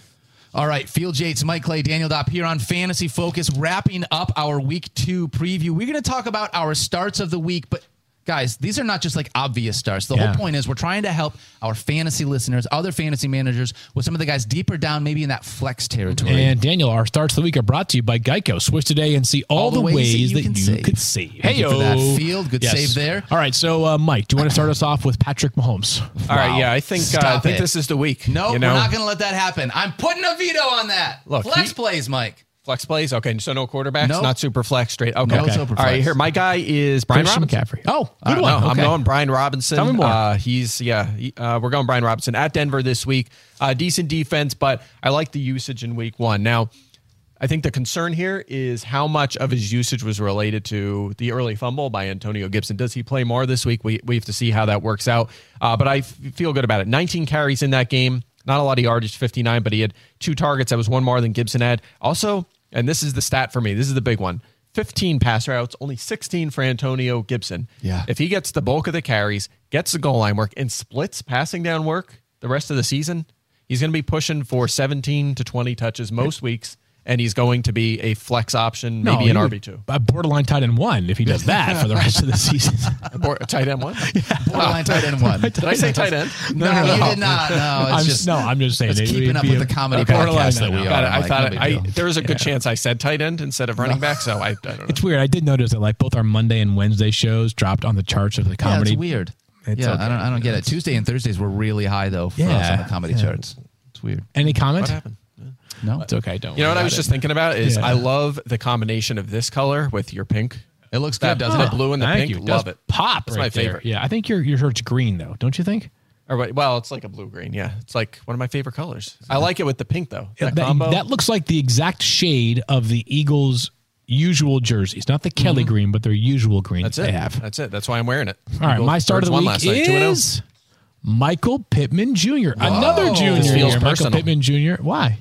[SPEAKER 2] All right, Field Yates, Mike Clay, Daniel Dopp here on Fantasy Focus, wrapping up our week two preview. We're going to talk about our starts of the week, but guys, these are not just like obvious starts. The
[SPEAKER 3] Yeah.
[SPEAKER 2] whole point is we're trying to help our fantasy listeners, other fantasy managers, with some of the guys deeper down, maybe in that flex territory.
[SPEAKER 3] And Daniel, our starts of the week are brought to you by Geico. Switch today and see all, the ways, that you,
[SPEAKER 2] can
[SPEAKER 3] can,
[SPEAKER 2] save.
[SPEAKER 3] save.
[SPEAKER 2] Thank you for that,
[SPEAKER 3] Hey-o.
[SPEAKER 2] Field. Good save there.
[SPEAKER 3] All right, so uh, Mike, do you want to start us off with Patrick Mahomes?
[SPEAKER 5] All right,
[SPEAKER 2] Wow.
[SPEAKER 5] yeah, I think uh, I
[SPEAKER 2] Stop
[SPEAKER 5] think
[SPEAKER 2] it.
[SPEAKER 5] this is the week.
[SPEAKER 2] No,
[SPEAKER 5] you know?
[SPEAKER 2] we're not going to let that happen. I'm putting a veto on that.
[SPEAKER 5] Look,
[SPEAKER 2] Flex
[SPEAKER 5] he-
[SPEAKER 2] plays, Mike.
[SPEAKER 5] Flex plays. Okay, so no quarterbacks,
[SPEAKER 2] Nope.
[SPEAKER 5] not super flex, straight. Okay,
[SPEAKER 2] No
[SPEAKER 5] okay.
[SPEAKER 2] super
[SPEAKER 5] All right,
[SPEAKER 2] flex.
[SPEAKER 5] here my guy is Brian
[SPEAKER 3] Christian
[SPEAKER 5] Robinson.
[SPEAKER 3] McCaffrey. Oh, good
[SPEAKER 5] Uh,
[SPEAKER 3] one.
[SPEAKER 5] no, I'm
[SPEAKER 3] Okay.
[SPEAKER 5] going Brian Robinson.
[SPEAKER 3] Tell me more.
[SPEAKER 5] Uh, he's yeah. He, uh, we're going Brian Robinson at Denver this week. Uh, decent defense, but I like the usage in week one. Now, I think the concern here is how much of his usage was related to the early fumble by Antonio Gibson. Does he play more this week? We we have to see how that works out. Uh, but I f- feel good about it. nineteen carries in that game. Not a lot of yardage, fifty-nine, but he had two targets. That was one more than Gibson had. Also, and this is the stat for me. This is the big one. fifteen pass routes, only sixteen for Antonio Gibson.
[SPEAKER 2] Yeah.
[SPEAKER 5] If he gets the bulk of the carries, gets the goal line work, and splits passing down work the rest of the season, he's going to be pushing for seventeen to twenty touches most weeks, and he's going to be a flex option, maybe
[SPEAKER 3] he
[SPEAKER 5] an
[SPEAKER 3] would-
[SPEAKER 5] R B two.
[SPEAKER 3] A borderline tight end one if he does that for the rest of the season.
[SPEAKER 5] Or a tight end one?
[SPEAKER 2] Borderline tight end one.
[SPEAKER 5] Did I say tight end?
[SPEAKER 2] No, you did not. No, it's
[SPEAKER 3] I'm,
[SPEAKER 2] just
[SPEAKER 3] no, I'm just saying.
[SPEAKER 2] it's
[SPEAKER 3] it
[SPEAKER 2] keeping
[SPEAKER 3] would
[SPEAKER 2] up
[SPEAKER 3] be
[SPEAKER 2] with
[SPEAKER 3] a-
[SPEAKER 2] the comedy
[SPEAKER 3] okay. Borderline,
[SPEAKER 2] podcast that
[SPEAKER 3] I
[SPEAKER 2] we
[SPEAKER 3] know.
[SPEAKER 2] are.
[SPEAKER 5] Got it. I
[SPEAKER 2] Mike,
[SPEAKER 5] thought
[SPEAKER 2] no
[SPEAKER 5] it,
[SPEAKER 2] big
[SPEAKER 5] I,
[SPEAKER 2] deal.
[SPEAKER 5] there was a good chance I said tight end instead of running back, so I, I don't know.
[SPEAKER 3] It's weird. I did notice that like both our Monday and Wednesday shows dropped on the charts of the
[SPEAKER 2] Yeah,
[SPEAKER 3] comedy.
[SPEAKER 2] it's weird.
[SPEAKER 3] It's
[SPEAKER 2] yeah,
[SPEAKER 3] okay.
[SPEAKER 2] I don't. I don't get it. Tuesday and Thursdays were really high though for us
[SPEAKER 3] Yeah.
[SPEAKER 2] on the comedy
[SPEAKER 3] Yeah.
[SPEAKER 2] charts. It's weird.
[SPEAKER 3] Any comment?
[SPEAKER 5] What happened?
[SPEAKER 2] No,
[SPEAKER 3] It's okay. Don't.
[SPEAKER 5] You know
[SPEAKER 3] worry
[SPEAKER 5] what I was
[SPEAKER 3] about
[SPEAKER 5] just
[SPEAKER 3] it.
[SPEAKER 5] thinking about is
[SPEAKER 3] Yeah.
[SPEAKER 5] I love the combination of this color with your pink.
[SPEAKER 2] it looks
[SPEAKER 5] That
[SPEAKER 2] good, doesn't
[SPEAKER 5] the
[SPEAKER 2] it?
[SPEAKER 5] blue and the
[SPEAKER 3] Thank
[SPEAKER 5] pink,
[SPEAKER 3] you.
[SPEAKER 5] love
[SPEAKER 3] Does
[SPEAKER 5] it.
[SPEAKER 3] Pop.
[SPEAKER 5] That's
[SPEAKER 3] right
[SPEAKER 5] my
[SPEAKER 3] there.
[SPEAKER 5] favorite.
[SPEAKER 3] Yeah, I think your your shirt's green though. Don't you think?
[SPEAKER 5] Or what- well, it's like a blue green. Yeah, it's like one of my favorite colors. I like it with the pink though. That,
[SPEAKER 3] that,
[SPEAKER 5] combo.
[SPEAKER 3] that looks like the exact shade of the Eagles' usual jerseys, not the Kelly green, but their usual green
[SPEAKER 5] That's
[SPEAKER 3] that
[SPEAKER 5] it.
[SPEAKER 3] they have.
[SPEAKER 5] That's it. That's why I'm wearing it.
[SPEAKER 3] All right,
[SPEAKER 5] Eagles-
[SPEAKER 3] my start of the
[SPEAKER 5] Birds won
[SPEAKER 3] week
[SPEAKER 5] last night, two and oh.
[SPEAKER 3] is Michael Pittman Junior Another junior
[SPEAKER 5] This feels
[SPEAKER 3] here. Michael
[SPEAKER 5] personal.
[SPEAKER 3] Pittman Junior Why?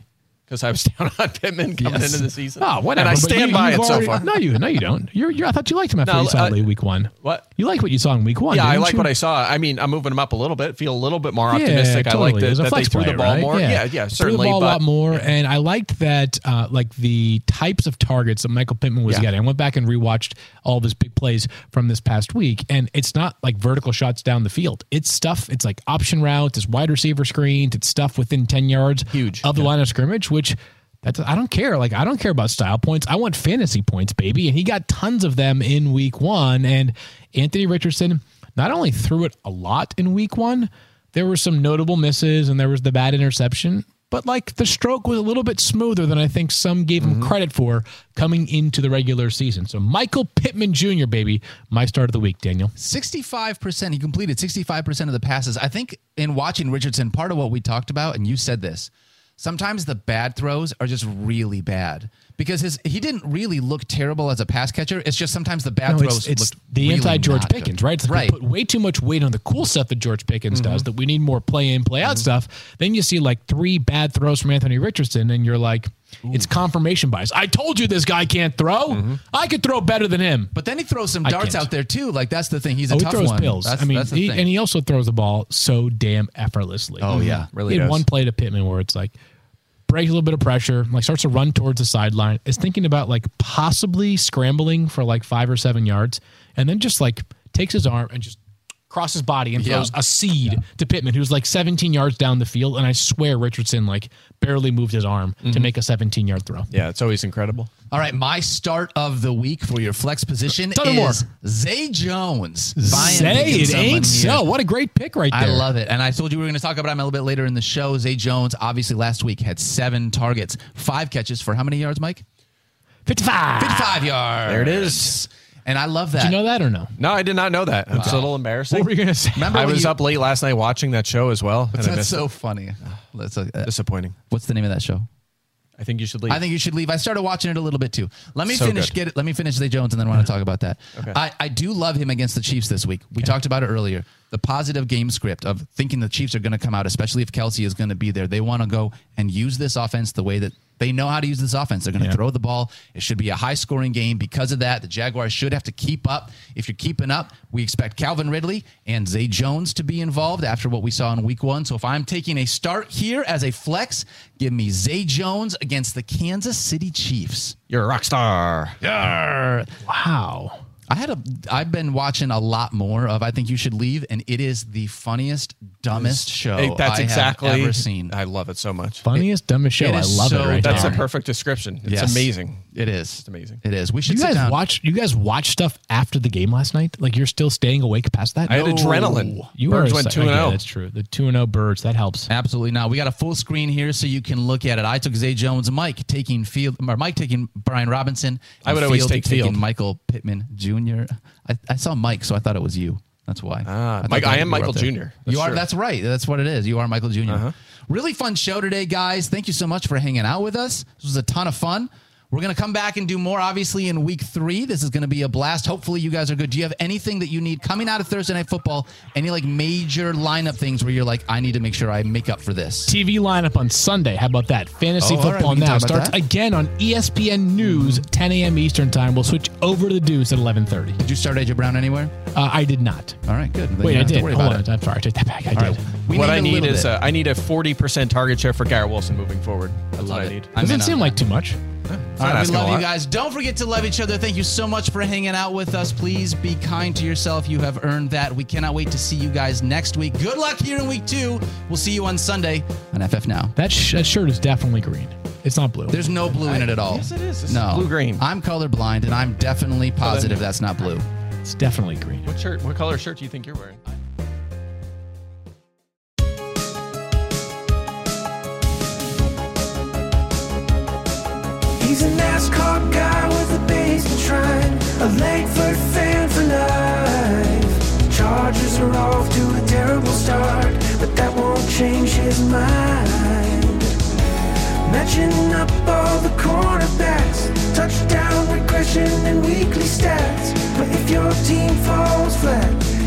[SPEAKER 5] because I was down on Pittman coming
[SPEAKER 2] Yes.
[SPEAKER 5] into the season.
[SPEAKER 3] Oh, whatever.
[SPEAKER 5] And I
[SPEAKER 3] but
[SPEAKER 5] stand
[SPEAKER 3] you-
[SPEAKER 5] by
[SPEAKER 3] you've
[SPEAKER 5] it so
[SPEAKER 3] already-
[SPEAKER 5] far.
[SPEAKER 3] No, you, no, you don't. You're, you're, I thought you liked him after
[SPEAKER 5] No,
[SPEAKER 3] you saw
[SPEAKER 5] uh,
[SPEAKER 3] late week one.
[SPEAKER 5] What?
[SPEAKER 3] You like what you saw in week one?
[SPEAKER 5] Yeah, I
[SPEAKER 3] didn't
[SPEAKER 5] like
[SPEAKER 3] you?
[SPEAKER 5] what I saw. I mean, I'm moving them up a little bit. Feel a little bit more
[SPEAKER 3] Yeah,
[SPEAKER 5] optimistic. I
[SPEAKER 3] totally.
[SPEAKER 5] like
[SPEAKER 3] It was
[SPEAKER 5] that,
[SPEAKER 3] a
[SPEAKER 5] that they
[SPEAKER 3] flex
[SPEAKER 5] threw
[SPEAKER 3] player,
[SPEAKER 5] the ball
[SPEAKER 3] right?
[SPEAKER 5] more. Yeah, yeah, certainly.
[SPEAKER 3] Threw the ball
[SPEAKER 5] but
[SPEAKER 3] a lot more, and I liked that, uh, like the types of targets that Michael Pittman was
[SPEAKER 5] Yeah.
[SPEAKER 3] getting. I went back and rewatched all of his big plays from this past week, and it's not like vertical shots down the field. It's stuff. It's like option routes. It's wide receiver screens. It's stuff within ten yards
[SPEAKER 5] Huge.
[SPEAKER 3] of the
[SPEAKER 5] Yeah.
[SPEAKER 3] line of scrimmage, which. That's, I don't care. Like, I don't care about style points. I want fantasy points, baby. And he got tons of them in week one. And Anthony Richardson not only threw it a lot in week one, there were some notable misses and there was the bad interception, but like the stroke was a little bit smoother than I think some gave him credit for coming into the regular season. So Michael Pittman Junior, baby, my start of the week, Daniel.
[SPEAKER 2] sixty-five percent. He completed sixty-five percent of the passes. I think in watching Richardson, part of what we talked about, and you said this, sometimes the bad throws are just really bad because his he didn't really look terrible as a pass catcher. It's just sometimes the bad
[SPEAKER 3] No,
[SPEAKER 2] throws
[SPEAKER 3] it's, it's
[SPEAKER 2] looked
[SPEAKER 3] the
[SPEAKER 2] really
[SPEAKER 3] anti-George
[SPEAKER 2] not
[SPEAKER 3] Pickens,
[SPEAKER 2] good.
[SPEAKER 3] right? It's like
[SPEAKER 2] right.
[SPEAKER 3] we put way too much weight on the cool stuff that George Pickens does, that we need more play-in, play-out stuff. Then you see like three bad throws from Anthony Richardson, and you're like, it's confirmation bias. I told you this guy can't throw. I could throw better than him.
[SPEAKER 2] But then he throws some
[SPEAKER 3] I
[SPEAKER 2] darts
[SPEAKER 3] can't.
[SPEAKER 2] out there too. Like that's the thing. He's a
[SPEAKER 3] Oh, he
[SPEAKER 2] tough
[SPEAKER 3] throws
[SPEAKER 2] one.
[SPEAKER 3] pills.
[SPEAKER 2] That's,
[SPEAKER 3] I mean,
[SPEAKER 2] that's the
[SPEAKER 3] he,
[SPEAKER 2] thing.
[SPEAKER 3] and he also throws the ball so damn effortlessly.
[SPEAKER 2] Oh, yeah.
[SPEAKER 5] Really
[SPEAKER 3] he had
[SPEAKER 5] does.
[SPEAKER 3] one play to Pittman where it's like breaks a little bit of pressure, like starts to run towards the sideline, is thinking about like possibly scrambling for like five or seven yards, and then just like takes his arm and just crosses his body and
[SPEAKER 2] Yeah.
[SPEAKER 3] throws a seed to Pittman, who's like seventeen yards down the field. And I swear Richardson like barely moved his arm to make a seventeen yard throw.
[SPEAKER 5] Yeah, it's always incredible.
[SPEAKER 2] All right, my start of the week for your flex position
[SPEAKER 3] Tell me more.
[SPEAKER 2] is Zay Jones.
[SPEAKER 3] Say it ain't so. What a great pick right there.
[SPEAKER 2] I love it. And I told you we were going to talk about him a little bit later in the show. Zay Jones, obviously last week, had seven targets, five catches for how many yards, Mike?
[SPEAKER 3] fifty-five.
[SPEAKER 2] fifty-five yards.
[SPEAKER 5] There it is.
[SPEAKER 2] And I love that.
[SPEAKER 3] Did you know that or no?
[SPEAKER 5] No, I did not know that. It's a little embarrassing.
[SPEAKER 3] What were you going to say?
[SPEAKER 2] Remember
[SPEAKER 5] I
[SPEAKER 2] when
[SPEAKER 5] was
[SPEAKER 2] you-
[SPEAKER 5] up late last night watching that show as well, and I
[SPEAKER 2] That's
[SPEAKER 5] missed
[SPEAKER 2] so
[SPEAKER 5] it.
[SPEAKER 2] funny. Let's, uh,
[SPEAKER 5] Disappointing.
[SPEAKER 2] what's the name of that show?
[SPEAKER 5] I think you should leave.
[SPEAKER 2] I think you should leave. I started watching it a little bit too. Let me
[SPEAKER 5] So
[SPEAKER 2] finish.
[SPEAKER 5] good.
[SPEAKER 2] Get it. Let me finish Zay Jones, and then I want to talk about that.
[SPEAKER 5] Okay.
[SPEAKER 2] I, I do love him against the Chiefs this week. We talked about it earlier. The positive game script of thinking the Chiefs are going to come out, especially if Kelsey is going to be there. They want to go and use this offense the way that they know how to use this offense. They're going to
[SPEAKER 3] Yeah.
[SPEAKER 2] throw the ball. It should be a high-scoring game. Because of that, the Jaguars should have to keep up. If you're keeping up, we expect Calvin Ridley and Zay Jones to be involved after what we saw in week one. So if I'm taking a start here as a flex, give me Zay Jones against the Kansas City Chiefs.
[SPEAKER 5] You're a rock star.
[SPEAKER 3] Wow.
[SPEAKER 2] I had a. I've been watching a lot more of I Think You Should Leave, and it is the funniest, dumbest show
[SPEAKER 5] Hey, that's
[SPEAKER 2] I
[SPEAKER 5] exactly.
[SPEAKER 2] have ever seen.
[SPEAKER 5] I love it so much.
[SPEAKER 3] Funniest, dumbest show.
[SPEAKER 2] it
[SPEAKER 3] I
[SPEAKER 2] is
[SPEAKER 3] love
[SPEAKER 2] so
[SPEAKER 3] it right
[SPEAKER 5] That's
[SPEAKER 3] there.
[SPEAKER 5] a perfect description. It's
[SPEAKER 2] Yes.
[SPEAKER 5] amazing.
[SPEAKER 2] It is. It's
[SPEAKER 5] amazing.
[SPEAKER 2] It is. We should
[SPEAKER 3] You
[SPEAKER 2] sit
[SPEAKER 3] guys
[SPEAKER 2] down.
[SPEAKER 3] watch. You guys watch stuff after the game last night. Like you're still staying awake past that.
[SPEAKER 5] I had
[SPEAKER 2] No.
[SPEAKER 5] adrenaline.
[SPEAKER 3] You
[SPEAKER 5] Birds
[SPEAKER 3] are
[SPEAKER 5] went
[SPEAKER 3] a-
[SPEAKER 5] two and
[SPEAKER 3] okay,
[SPEAKER 5] zero.
[SPEAKER 3] That's true. The two and zero birds. That helps.
[SPEAKER 2] Absolutely not. We got a full screen here so you can look at it. I took Zay Jones, Mike taking Field, or Mike taking Brian Robinson.
[SPEAKER 5] I would
[SPEAKER 2] and
[SPEAKER 5] always
[SPEAKER 2] Field
[SPEAKER 5] take
[SPEAKER 2] taking
[SPEAKER 5] Field.
[SPEAKER 2] Michael Pittman Junior I, I saw Mike, so I thought it was you. That's why.
[SPEAKER 5] Ah,
[SPEAKER 2] I thought
[SPEAKER 5] Mike-
[SPEAKER 2] that
[SPEAKER 5] I
[SPEAKER 2] you
[SPEAKER 5] am
[SPEAKER 2] were up
[SPEAKER 5] Michael
[SPEAKER 2] there.
[SPEAKER 5] Junior That's
[SPEAKER 2] You are.
[SPEAKER 5] true.
[SPEAKER 2] That's right. That's what it is. You are Michael Junior
[SPEAKER 5] Uh-huh.
[SPEAKER 2] Really fun show today, guys. Thank you so much for hanging out with us. This was a ton of fun. We're going to come back and do more, obviously, in week three. This is going to be a blast. Hopefully, you guys are good. Do you have anything that you need coming out of Thursday Night Football? Any, like, major lineup things where you're like, I need to make sure I make up for this?
[SPEAKER 3] T V lineup on Sunday. How about that? Fantasy
[SPEAKER 2] Oh, all right,
[SPEAKER 3] Football
[SPEAKER 2] we can
[SPEAKER 3] Now
[SPEAKER 2] talk about
[SPEAKER 3] starts
[SPEAKER 2] that.
[SPEAKER 3] again on E S P N News, ten a.m. Eastern Time. We'll switch over to the Deuce at eleven thirty.
[SPEAKER 2] Did you start A J Brown anywhere?
[SPEAKER 3] Uh, I did not.
[SPEAKER 2] All right, good. Then you
[SPEAKER 3] Wait,
[SPEAKER 2] don't
[SPEAKER 3] I
[SPEAKER 2] have to
[SPEAKER 3] did.
[SPEAKER 2] worry
[SPEAKER 3] Hold
[SPEAKER 2] about
[SPEAKER 3] on.
[SPEAKER 2] it.
[SPEAKER 3] I'm sorry. I take that back. I
[SPEAKER 2] All
[SPEAKER 3] did.
[SPEAKER 2] right. We
[SPEAKER 5] what
[SPEAKER 2] need
[SPEAKER 5] I
[SPEAKER 2] a
[SPEAKER 5] need
[SPEAKER 2] little
[SPEAKER 5] is
[SPEAKER 2] bit.
[SPEAKER 5] a, I need a forty percent target share for Garrett Wilson moving forward. That's
[SPEAKER 2] love
[SPEAKER 5] what
[SPEAKER 2] it.
[SPEAKER 5] I need.
[SPEAKER 2] I'm
[SPEAKER 3] Doesn't
[SPEAKER 2] in on
[SPEAKER 3] seem
[SPEAKER 2] that.
[SPEAKER 3] like too much.
[SPEAKER 2] All
[SPEAKER 5] not
[SPEAKER 2] right, we
[SPEAKER 5] asking a
[SPEAKER 2] love you
[SPEAKER 5] lot.
[SPEAKER 2] guys. Don't forget to love each other. Thank you so much for hanging out with us. Please be kind to yourself. You have earned that. We cannot wait to see you guys next week. Good luck here in week two. We'll see you on Sunday on F F Now.
[SPEAKER 3] That, sh- that shirt is definitely green. It's not blue.
[SPEAKER 2] There's no blue in it at all.
[SPEAKER 5] Yes, it is. This is
[SPEAKER 2] no.
[SPEAKER 5] blue-green.
[SPEAKER 2] I'm colorblind, and I'm definitely positive that's not blue.
[SPEAKER 3] It's definitely green.
[SPEAKER 5] What shirt? What color shirt do you think you're wearing?
[SPEAKER 1] He's a NASCAR guy with a basement shrine, a Langford fan for life. Chargers are off to a terrible start, but that won't change his mind. Matching up all the cornerbacks, touchdown regression and weekly stats. But if your team falls flat,